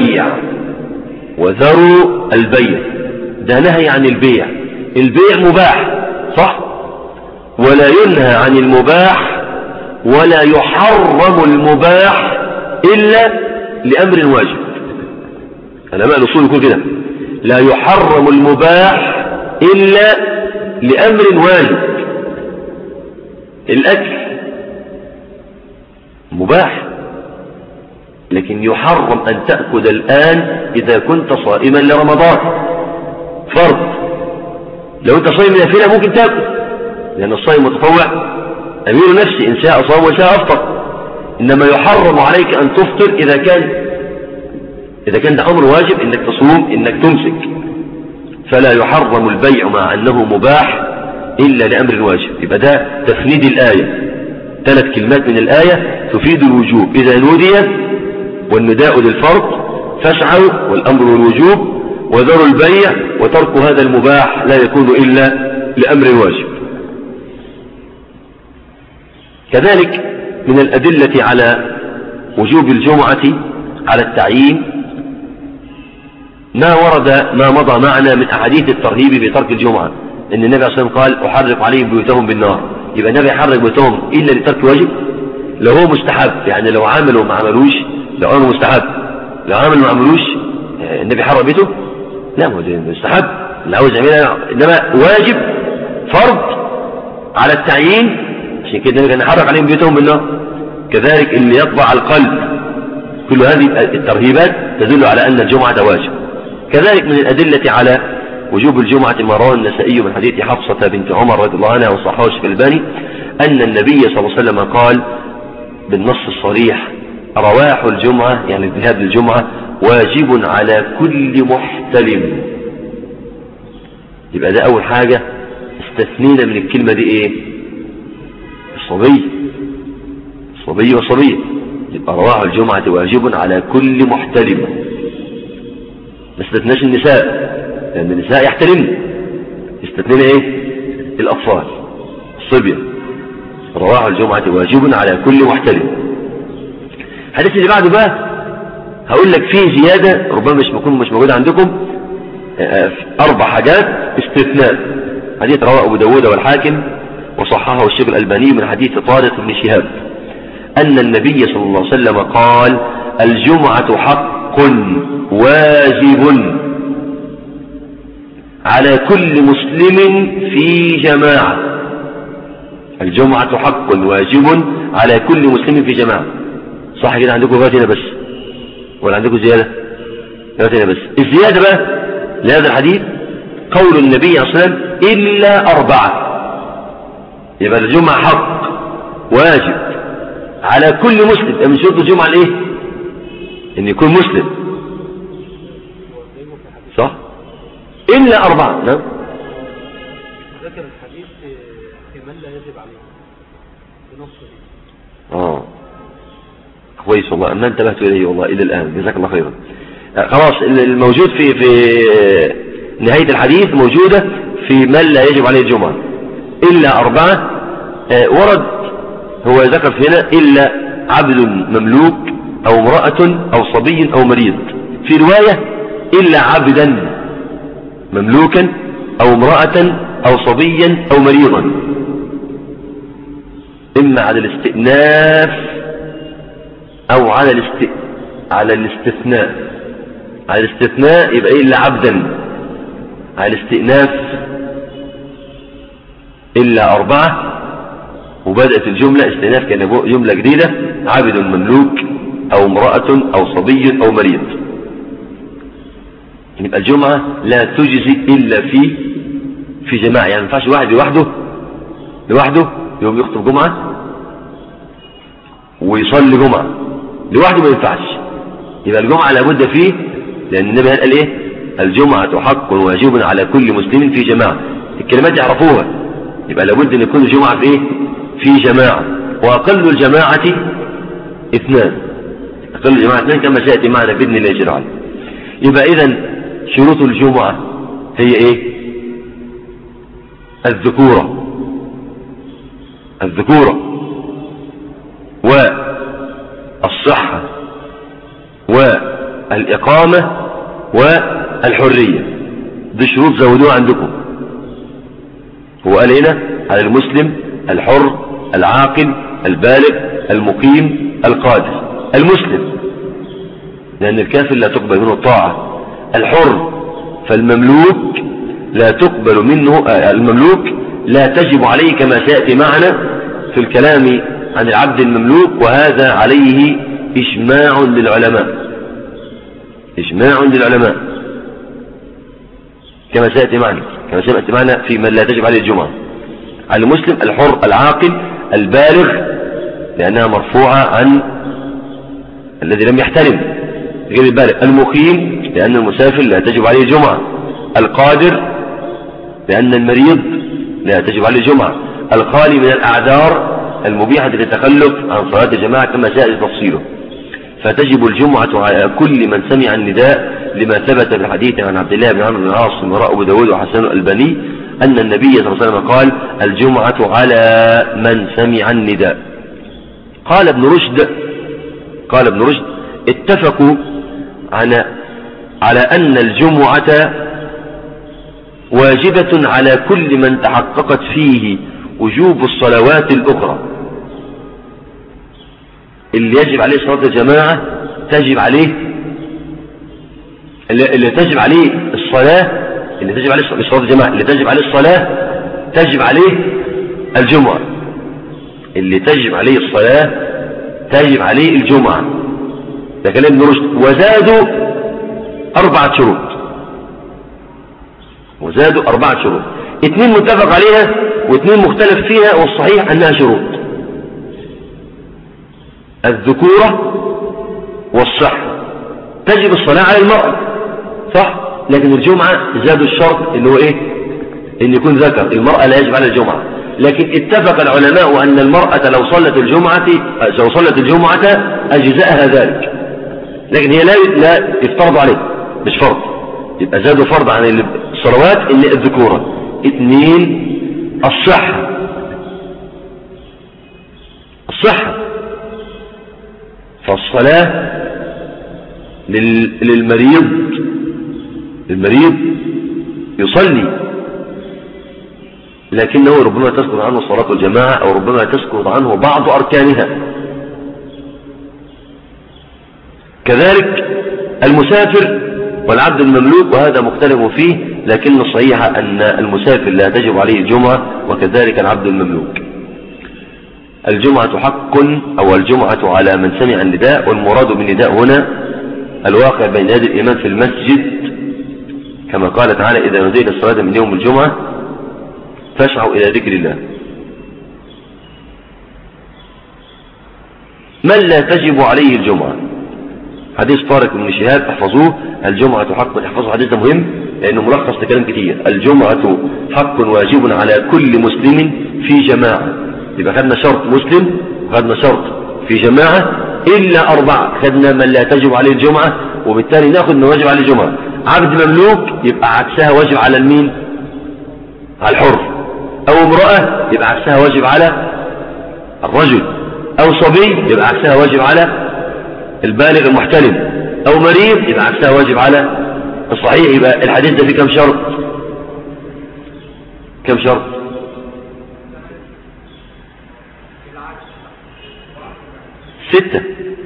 البيع. ده نهي عن البيع. البيع مباح صح، ولا ينهى عن المباح ولا يحرم المباح إلا لأمر واجب. علماء الأصول يقول كده: لا يحرم المباح إلا لأمر واجب. الأكل مباح، لكن يحرم أن تأكل الآن إذا كنت صائما لرمضان، فرض. لو أنت صائم نافلة ممكن تأكل، لأن الصائم متطوع أمير نفسه، إن شاء صام وإن شاء أفطر. إنما يحرم عليك أن تفطر إذا كان ده أمر واجب، إنك تصوم، إنك تمسك. فلا يحرم البيع مع أنه مباح إلا لأمر واجب. يبقى ده تفنيد الآية، 3 كلمات من الآية تفيد الوجوب: إذا نودي، والنداء للفرض، فاسعوا والأمر للوجوب، وذروا البيع، وترك هذا المباح لا يكون إلا لأمر واجب. كذلك من الأدلة على وجوب الجمعة على التعيين ما مضى معنا من أحاديث الترهيب بترك الجمعة، إن النبي صلى الله عليه وسلم قال: أحرق عليهم بيوتهم بالنار. يبقى النبي يحرق بيوتهم إلا لترك واجب؟ لو هو مستحب، يعني لو عملوا ما عملوش، لو عملوا مستحب، لو عملوا ما عملوش النبي حرق بيته؟ لا، هو مستحب اللي عاوز يعملها، إنما واجب فرض على التعيين. عشان كده النبي كان يحرق عليهم بيوتهم بالنار. كذلك اللي يطبع القلب، كل هذه الترهيبات تدل على أن الجمعة واجب. كذلك من الأدلة على وجوب الجمعة ما رواه النسائي من حديث حفصة بنت عمر رضي الله عنها وصححه الشيخ الألباني أن النبي صلى الله عليه وسلم قال بالنص الصريح: رواح الجمعة، يعني الذهاب للجمعة، واجب على كل محتلم. يبقى ده أول حاجة استثنينا من الكلمة دي إيه؟ الصبي والصبية. يبقى رواح الجمعة واجب على كل محتلم. ما استثناش النساء، لأن النساء يحتلمن. استثنينا إيه؟ الأطفال، الصبية. رواح الجمعة واجب على كل محتلم. الحديث اللي بعده بقى هقول لك فيه زيادة ربما مش موجودة عندكم، 4 حاجات استثناء. حديث رواه أبو داود والحاكم وصححه الشيخ الألباني من حديث طارق بن شهاب أن النبي صلى الله عليه وسلم قال: الجمعة حق واجب على كل مسلم في جماعة. الجمعة حق واجب على كل مسلم في جماعة. صح كده؟ عندكم غاتنا بس ولا عندكم زيادة؟ غاتنا بس. الزيادة بقى لهذا الحديث قول النبي صلى الله عليه وسلم: إلا 4. يبقى الجمعة حق واجب على كل مسلم. من شروط الجمعة الايه؟ ان يكون مسلم، صح؟ إلا 4. نعم. ذكر الحديث في من لا يجب عليه بنصه. كويس والله، أما انتبهت إليه والله إلى الآن، جزاك الله خيرا. خلاص الموجود في نهاية الحديث موجودة في من لا يجب عليه الجمعة إلا 4. ورد هو ذكر هنا إلا عبد مملوك أو امرأة أو صبي أو مريض. في رواية إلا عبدا مملوكا أو امرأة أو صبيا أو مريضا، إما على الاستئناف أو على الاستثناء. على الاستثناء يبقى إلا عبدا، على الاستئناف إلا 4. وبدأت الجملة استئناف كان جملة جديدة، عبد مملوك أو امرأة أو صبي أو مريض. يبقى الجمعة لا تجزي إلا في جماعة، يعني ما ينفعش واحد لوحده يوم يخطب جمعة ويصلي جمعة لوحده، ما ينفعش. يبقى الجمعة لابد فيه، لأن النبي قال إيه؟ الجمعة حق واجب على كل مسلم في جماعة. الكلمات يعرفوها، يبقى لابد أن يكون الجمعة في إيه؟ في جماعة. وأقل الجماعة 2، أقل الجماعة 2 كما سيأتي معنا بإذن الله جل وعلا. يبقى إذن شروط الجمعة هي إيه؟ الذكورة والصحة والإقامة والحرية. دي شروط زودوها عندكم. هو قال هنا على المسلم الحر العاقل البالغ المقيم القادر. المسلم لأن الكافر لا تقبل منه الطاعة. الحر فالمملوك لا تقبل منه، المملوك لا تجب عليه كما سيأتي معنا في الكلام عن العبد المملوك، وهذا عليه إجماع للعلماء كما سيأتي معنا في من لا تجب عليه الجمعة. على المسلم الحر العاقل البالغ لأنها مرفوعة عن الذي لم يحترم غير البالغ. المقيم لأن المسافر لا تجب عليه الجمعة. القادر لأن المريض لا تجب عليه الجمعة. الخالي من الأعذار المبيحة للتخلف عن صلاة الجماعة كما سيأتي تفصيله. فتجب الجمعة على كل من سمع النداء، لما ثبت في الحديث عن عبد الله بن عمرو بن العاص وراء أبو داود وحسن الألباني أن النبي صلى الله عليه وسلم قال الجمعة على من سمع النداء. قال ابن رشد اتفقوا على أن الجمعة واجبة على كل من تحققت فيه وجوب الصلوات الأخرى. اللي يجب عليه صلاة الجماعة تجب عليه، اللي تجب عليه الصلاة، اللي تجب عليه صلاة الجماعة، اللي تجب عليه الصلاة تجب عليه الجمعة. اللي تجب عليه الصلاة تجب عليه الجمعة. ده كلام ابن رشد. وزادوا 4 شروط، 2 متفق عليها و2 مختلف فيها، والصحيح أنها شروط: الذكورة والصحة. تجب الصلاة على المرأة صح، لكن الجمعة زادوا الشرط اللي هو ايه؟ ان يكون ذكر. المرأة لا يجب على الجمعة، لكن اتفق العلماء أن المرأة لو صلت الجمعة أجزاءها ذلك، لكن هي لا يفترض عليه، مش فرض. يبقى زادوا فرض عن الصلوات ان الذكورة. 2 الصحة. فالصلاة للمريض يصلي، لكنه ربما تسقط عنه صلاة الجماعة أو ربما تسقط عنه بعض أركانها. كذلك المسافر والعبد المملوك، وهذا مختلف فيه، لكن الصحيح أن المسافر لا تجب عليه الجمعة، وكذلك العبد المملوك. الجمعة حق أو الجمعة على من سمع النداء، والمراد بالنداء هنا الواقع بين يدي الإمام في المسجد، كما قال تعالى إذا نودي للصلاة من يوم الجمعة فاسعوا إلى ذكر الله. من لا تجب عليه الجمعة، حديث طارق بن شهاب احفظوه، الجمعة حق. احفظوا حديث ده مهم لأنه ملخص لكلام كتير. الجمعة حق واجب على كل مسلم في جماعة. يبقى خدنا شرط مسلم وخدنا شرط في جماعة، إلا 4 خدنا من لا تجب عليه الجمعة، وبالتالي ناخد من واجب عليه الجمعة. عبد مملوك يبقى عكسها واجب على المين؟ على الحر. أو امرأة يبقى عكسها واجب على الرجل. أو صبي يبقى عكسها واجب على البالغ المحتلم، أو مريض يبقى عكسها واجب على الصحيح. يبقى الحديث ده فيه كم شرط؟ كم شرط؟ 6.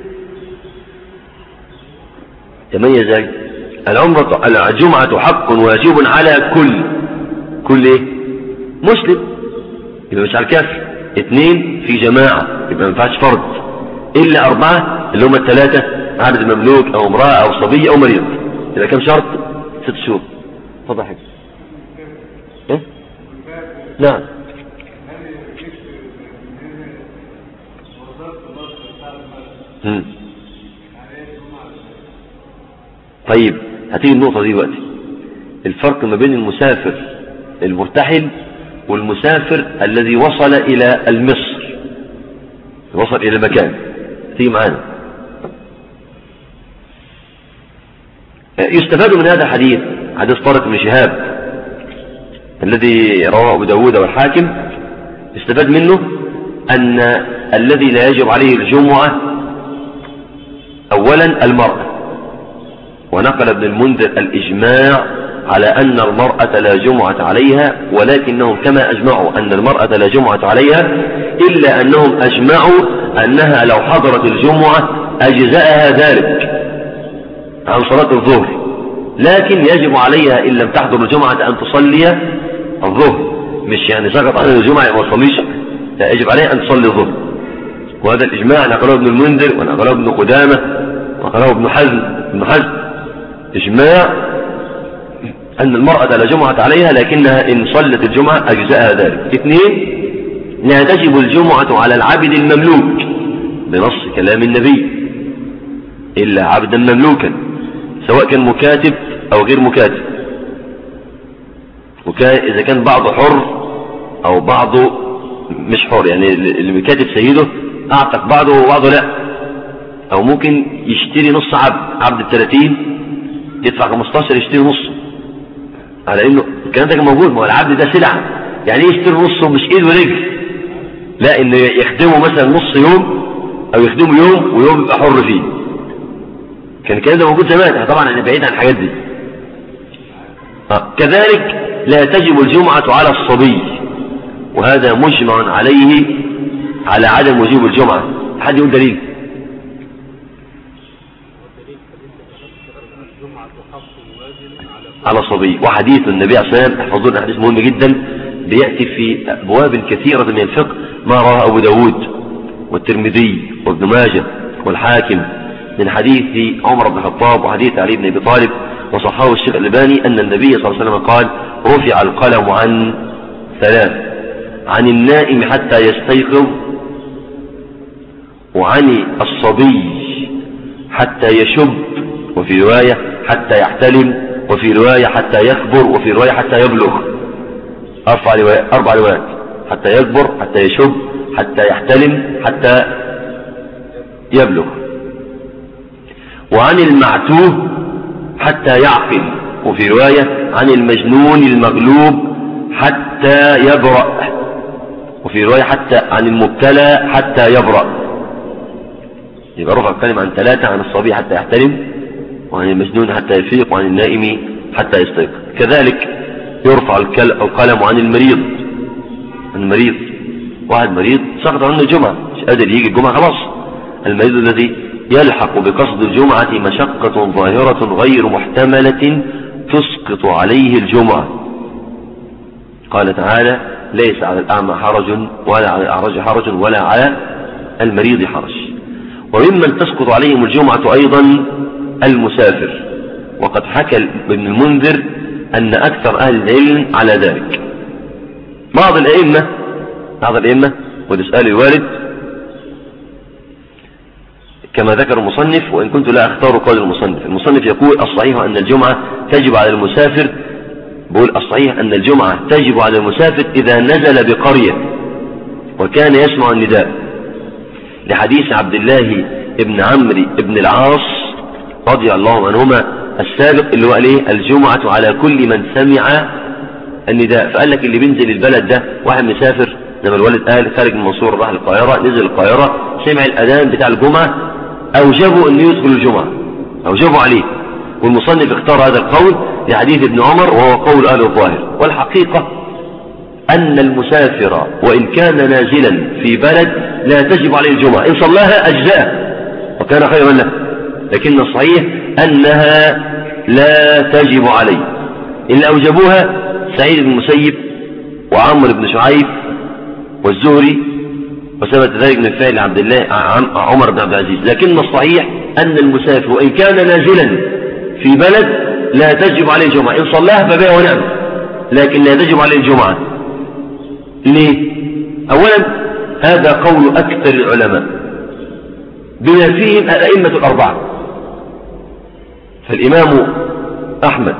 تميز ذلك. الجمعة حق واجب على كل ايه؟ مسلم، يبقى مش على الكافر. 2 في جماعة يبقى ما ينفعش فرد، إلا 4 اللي هم ال3 عبد مملوك أو امرأة أو صبي أو مريض. يبقى كم شرط؟ 6 شروط. اتفضل حاجة. إيه؟ نعم. طيب هتيجي النقطة دي دلوقتي، الفرق ما بين المسافر المرتحل والمسافر الذي وصل إلى المصر، وصل إلى مكان. تيجي معانا. يستفاد من هذا الحديث، حديث طارق بن شهاب الذي رواه أبو داود والحاكم، يستفاد منه أن الذي لا يجب عليه الجمعة أولا المرأة، ونقل ابن المنذر الإجماع على أن المرأة لا جمعة عليها، ولكنهم كما أجمعوا أن المرأة لا جمعة عليها إلا أنهم أجمعوا أنها لو حضرت الجمعة أجزأها ذلك عن صلاة الظهر، لكن يجب عليها إن لم تحضر الجمعة أن تصلي الظهر، مش يعني سقط عنها الجمعة ما تصليش، لا، يجب عليها أن تصلي الظهر. وهذا الإجماع نقله ابن المنذر ونقله ابن قدامة ونقله ابن حزم إجماع أن المرأة لا جمعة عليها، لكنها إن صلت الجمعة أجزاءها ذلك. 2 لا تجب الجمعة على العبد المملوك بنص كلام النبي إلا عبدا مملوكا، سواء كان مكاتب أو غير مكاتب. إذا كان بعضه حر أو بعضه مش حر، يعني اللي مكاتب سيده أعتق بعضه وبعضه لا، أو ممكن يشتري نص عبد 30 يدفع 15 يشتري نص، على إنه الكلام ده كان موجود. ما هو العبد ده سلعة، يعني ايه يشتري نصه؟ مش إيد ورجل، لا، إنه يخدمه مثلا نص يوم أو يخدمه يوم ويوم يبقى حر فيه. كان الكلام ده موجود زمان، طبعا أنا بعيد عن الحاجات دي. كذلك لا تجب الجمعة على الصبي، وهذا مجمع عليه على عدم وجوب الجمعة. حد يقول دليل؟ على صبي. وحديث النبي عليه الصلاة والسلام، احفظوا لنا حديث مهم جدا بيأتي في أبواب كثيرة من الفقه، ما رواه أبو داود والترمذي وابن ماجه والحاكم من حديث عمر بن الخطاب وحديث علي بن أبي طالب وصححه الشيخ الألباني أن النبي صلى الله عليه وسلم قال: رفع القلم عن 3: عن النائم حتى يستيقظ، وعن الصبي حتى يشب، وفي رواية حتى يحتلم، وفي رواية حتى يكبر، وفي رواية حتى يبلغ. 4 روايات: حتى يكبر، حتى يشب، حتى يحتلم، حتى يبلغ. وعن المعتوه حتى يعقل، وفي رواية عن المجنون المغلوب حتى يبرأ، وفي رواية حتى عن المبتلى حتى يبرأ. يبقى رفع الكلمة عن 3: عن الصبي حتى يحتلم، وعن المجنون حتى يفيق، وعن النائم حتى يستيقظ. كذلك يرفع القلم عن المريض. واحد مريض سقط عنه الجمعة، مش قادر يجي الجمعة، خلاص. المريض الذي يلحق بقصد الجمعة مشقة ظاهرة غير محتملة تسقط عليه الجمعة. قال تعالى: ليس على الأعمى حرج ولا على الأعرج حرج ولا على المريض حرج. وممن تسقط عليهم الجمعة أيضا المسافر، وقد حكى ابن المنذر أن أكثر أهل العلم على ذلك. بعض الأئمة وده سؤال الوارد كما ذكر المصنف، وإن كنت لا أختار قول المصنف يقول: الصحيح أن الجمعة تجب على المسافر. بقول الصحيح أن الجمعة تجب على المسافر إذا نزل بقرية وكان يسمع النداء، لحديث عبد الله ابن عمرو ابن العاص رضي الله عنهما السابق، اللي هو عليه: الجمعة على كل من سمع النداء. فقال لك اللي بينزل البلد ده واحد مسافر زي ما الوالد قال خارج من المنصورة راح القاهرة، نزل القاهرة سمع الأذان بتاع الجمعة، أوجبوا أن يدخل الجمعة، أوجبوا عليه. والمصنف اختار هذا القول في حديث ابن عمر وهو قول أهل الظاهر. والحقيقة أن المسافر وإن كان نازلا في بلد لا تجب عليه الجمعة، إن صلاها أجزاء وكان خيرا له، لكن الصحيح أنها لا تجب عليه. إن أوجبوها سعيد بن المسيب وعمر بن شعيب والزهري، وثبت ذلك من فعل عبد الله عمر بن عبد العزيز. لكن الصحيح أن المسافر وإن كان نازلا في بلد لا تجب عليه الجمعة، إن صلاها فبها ونعم، لكن لا تجب عليه الجمعة. ليه؟ أولا هذا قول أكثر العلماء بما فيهم الأئمة الأربعة، فالإمام أحمد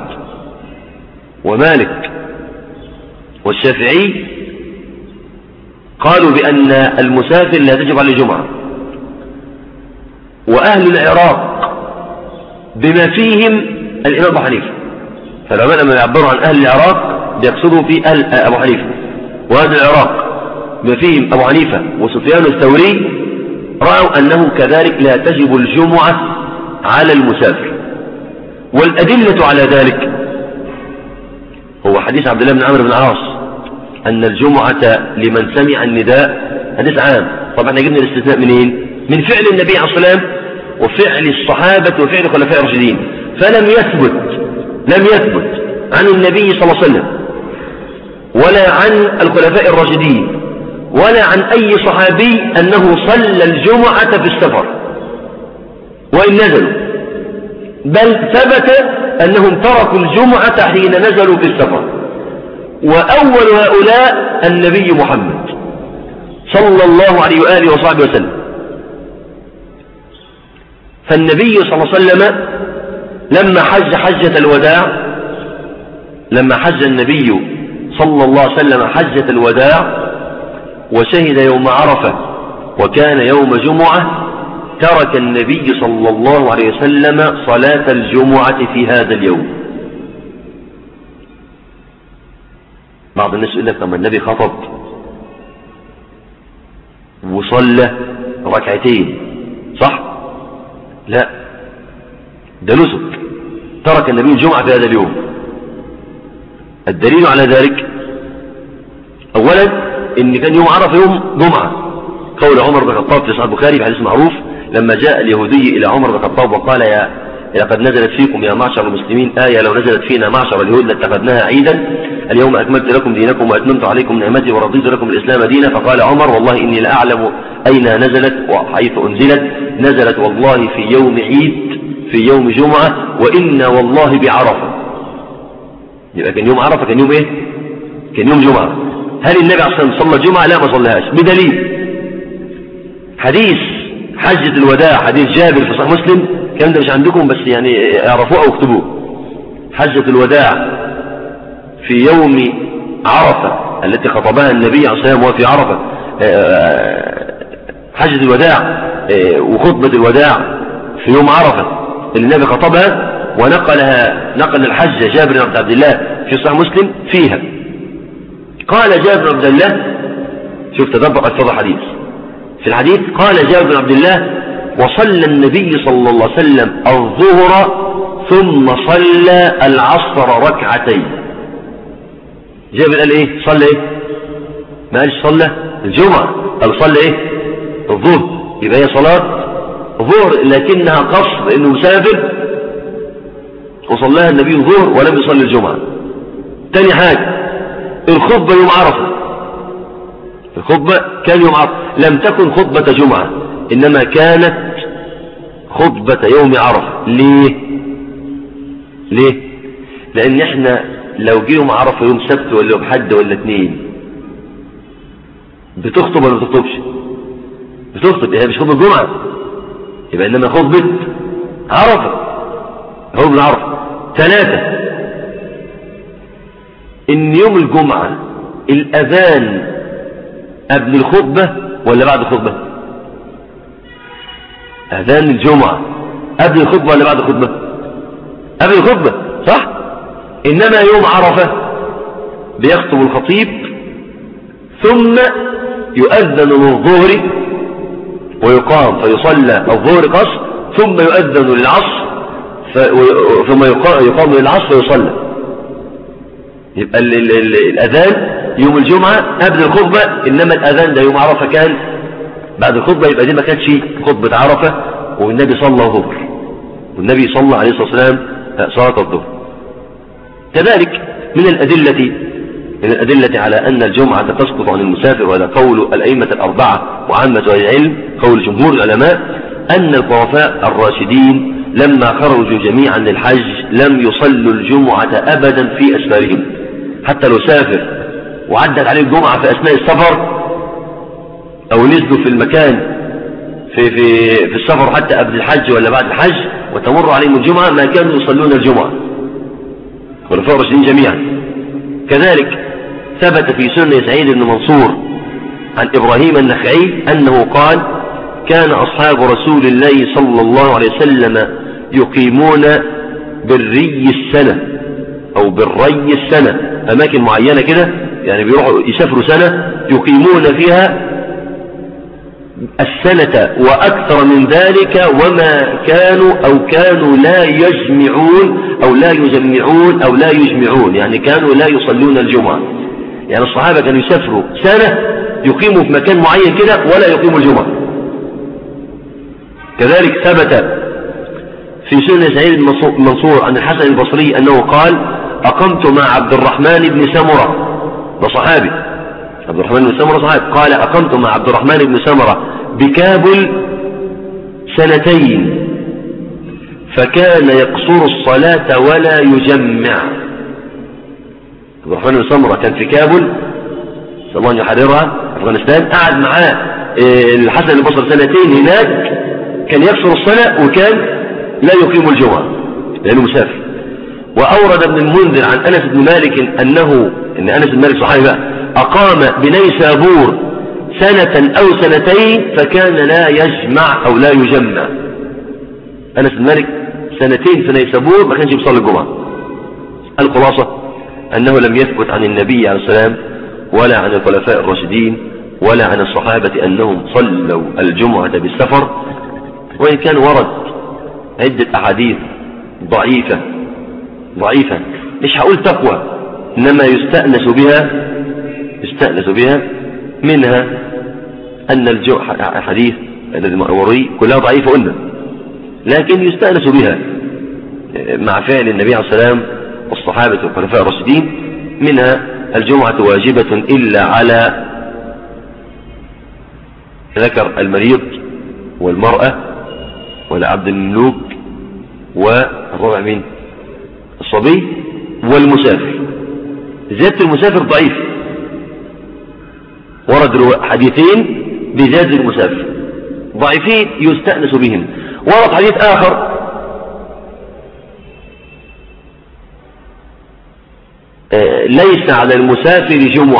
ومالك والشافعي قالوا بأن المسافر لا تجب عليه الجمعة، وأهل العراق بما فيهم الإمام أبو حنيفة. فالعلماء لما يعبروا عن أهل العراق بيقصدوا في أهل أبو حنيفة وأهل العراق بما فيهم أبو حنيفة وسفيان الثوري، رأوا أنه كذلك لا تجب الجمعة على المسافر. والأدلة على ذلك هو حديث عبد الله بن عمرو بن العاص أن الجمعة لمن سمع النداء، حديث عام. طبعا جبنا الاستثناء منين؟ من فعل النبي عليه الصلاة والسلام وفعل الصحابة وفعل الخلفاء الراشدين. فلم يثبت عن النبي صلى الله عليه وسلم ولا عن الخلفاء الراشدين ولا عن أي صحابي أنه صلى الجمعة في السفر وإن نزلوا، بل ثبت أنهم تركوا الجمعة حين نزلوا في السفر. وأول هؤلاء النبي محمد صلى الله عليه وآله وصحبه وسلم. فالنبي صلى الله عليه وسلم لما حج حجة الوداع، لما حج النبي صلى الله عليه وسلم حجة الوداع وشهد يوم عرفة وكان يوم جمعة، ترك النبي صلى الله عليه وسلم صلاة الجمعة في هذا اليوم. بعض الناس يقول لك لما النبي خطب وصلى ركعتين صح؟ لا، ده نسك، ترك النبي الجمعة في هذا اليوم. الدليل على ذلك أولا إن كان يوم عرفة يوم جمعة، قول عمر بن الخطاب في صحيح البخاري في حديث معروف لما جاء اليهودي إلى عمر بن الخطاب وقال يا لقد نزلت فيكم يا معشر المسلمين آية لو نزلت فينا معشر اليهود لاتخذناها عيدا، اليوم أكملت لكم دينكم وأتممت عليكم نعمتي ورضيت لكم الإسلام دينا. فقال عمر والله إني لأعلم أين نزلت وحيث أنزلت، نزلت والله في يوم عيد في يوم جمعة وإنا والله بعرفة. يبقى كان يوم عرفة كان يوم إيه؟ كان يوم جمعة. هل النبي عليه الصلاة والسلام صلى الجمعة؟ لا، ما صلىهاش، بدليل حديث حجة الوداع، حديث جابر في صحيح مسلم، الكلام ده مش عندكم بس يعني اعرفوه او اكتبوه. حجة الوداع في يوم عرفة التي خطبها النبي عليه الصلاة والسلام وهو في عرفة، حجة الوداع وخطبة الوداع في يوم عرفة اللي النبي خطبها نقل الحج جابر بن عبد الله في صحيح مسلم فيها. قال جابر بن عبد الله، شوف تدبر الفاظ الحديث، في الحديث قال جابر بن عبد الله وصلى النبي صلى الله عليه وسلم الظهر ثم صلى العصر ركعتين. جابر قال ايه؟ صلى ايه؟ ما قالش صلى الجمعة، قال صلى ايه؟ الظهر. يبقى هي صلاة ظهر لكنها قصر لانه مسافر وصلاها النبي الظهر ولم يصلي الجمعة. تاني حاجة الخطبة يوم عرفة، الخطبة كان يوم عرفة، لم تكن خطبة جمعة إنما كانت خطبة يوم عرفة. ليه؟ لأن احنا لو جه يوم عرفة يوم سبت ولا يوم حد ولا اثنين بتخطب ولا ما بتخطبش؟ بتخطب، هي مش خطبة جمعة، يبقى إنما خطبة عرفة، خطبة عرفة. ثلاثة، إن يوم الجمعة الأذان قبل الخطبة ولا بعد الخطبة؟ أذان الجمعة قبل الخطبة ولا بعد الخطبة؟ قبل الخطبة صح؟ إنما يوم عرفة بيخطب الخطيب ثم يؤذن للظهر ويقام فيصلى الظهر قصر، ثم يؤذن للعصر ثم يقام للعصر فيصلى. يبقى الأذان يوم الجمعة قبل الخطبة، إنما الأذان ده يوم عرفة كان بعد الخطبة. يبقى دي ما كانتش خطبة عرفة، والنبي صلى الظهر، والنبي صلى عليه الصلاة والسلام صلاة الظهر. كذلك من الأدلة على أن الجمعة تسقط عن المسافر، وهذا قول الأئمة الأربعة وعامة أهل العلم، قول جمهور العلماء، أن الخلفاء الراشدين لما خرجوا جميعا للحج لم يصلوا الجمعة أبدا في أسفارهم، حتى لو سافر وعدت عليه الجمعة في أثناء السفر أو نزلوا في المكان في السفر حتى قبل الحج ولا بعد الحج وتمر عليهم الجمعة، ما كانوا يصلون الجمعة الخلفاء الراشدين جميعا. كذلك ثبت في سنة سعيد بن منصور عن إبراهيم النخعي أنه قال: كان أصحاب رسول الله صلى الله عليه وسلم يقيمون بالري السنة أو بالري السنة، أماكن معينة كده، يعني بيروحوا يسافروا سنة يقيمون فيها السنة وأكثر من ذلك، وما كانوا لا يجمعون يعني كانوا لا يصلون الجمعة. يعني الصحابة كانوا يسافروا سنة يقيموا في مكان معين كده ولا يقيموا الجمعة. كذلك ثبت في سنة سعيد بن منصور عن الحسن البصري أنه قال: أقمت مع عبد الرحمن بن سمرة، ده صحابي، عبد الرحمن بن سمرة صحابي، قال: أقمت مع عبد الرحمن بن سمرة بكابل 2 فكان يقصر الصلاة ولا يجمع. عبد الرحمن بن سمرة كان في كابل، صلى الله أن يحررها أفغانستان، قعد معاه الحسن البصري 2 هناك، كان يقصر الصلاة وكان لا يقيم الجمعة لأنه مسافر. وأورد ابن المنذر عن أنس بن مالك إن أنس بن مالك صحابي بقى أقام بنيسابور 1 أو 2 فكان لا يجمع أو لا يجمع. أنس بن مالك 2 في نيسابور ما كانش بيصلي الجمعة. الخلاصة أنه لم يثبت عن النبي عليه السلام ولا عن الخلفاء الراشدين ولا عن الصحابة أنهم صلوا الجمعة بالسفر، وإن كان ورد عدة أحاديث ضعيفة مش هقول تقوى، إنما يستأنس بها منها أن الحديث الذي مروي كلها ضعيفة قلنا، لكن يستأنس بها مع فعل النبي عليه السلام والصحابة والخلفاء الراشدين. منها الجمعة واجبة إلا على ذكر المريض والمرأة والعبد المملوك والرابع مين؟ الصبي والمسافر. زيادة المسافر ضعيف، ورد حديثين بزيادة المسافر ضعيفين يستأنس بهم. ورد حديث آخر ليس على المسافر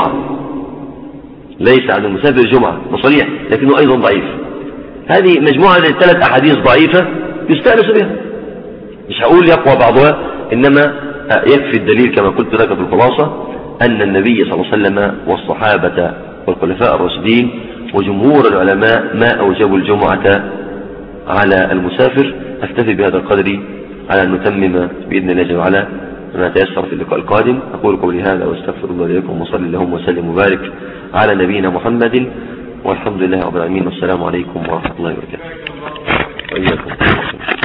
جمعة، بصريح لكنه أيضا ضعيف. هذه مجموعة من 3 أحاديث ضعيفة يستأنس بها، مش هقول يقوى بعضها، إنما يكفي الدليل كما قلت لك في الخلاصة أن النبي صلى الله عليه وسلم والصحابة والخلفاء الراشدين وجمهور العلماء ما أوجبوا الجمعة على المسافر. أكتفي بهذا القدر على أن نتمم بإذن الله جل وعلا ما تيسر في اللقاء القادم. أقول قولي هذا واستغفر الله لكم، وصلي اللهم وسلم وبارك على نبينا محمد، والحمد لله رب العالمين، والسلام عليكم ورحمة الله وبركاته. وإياكم.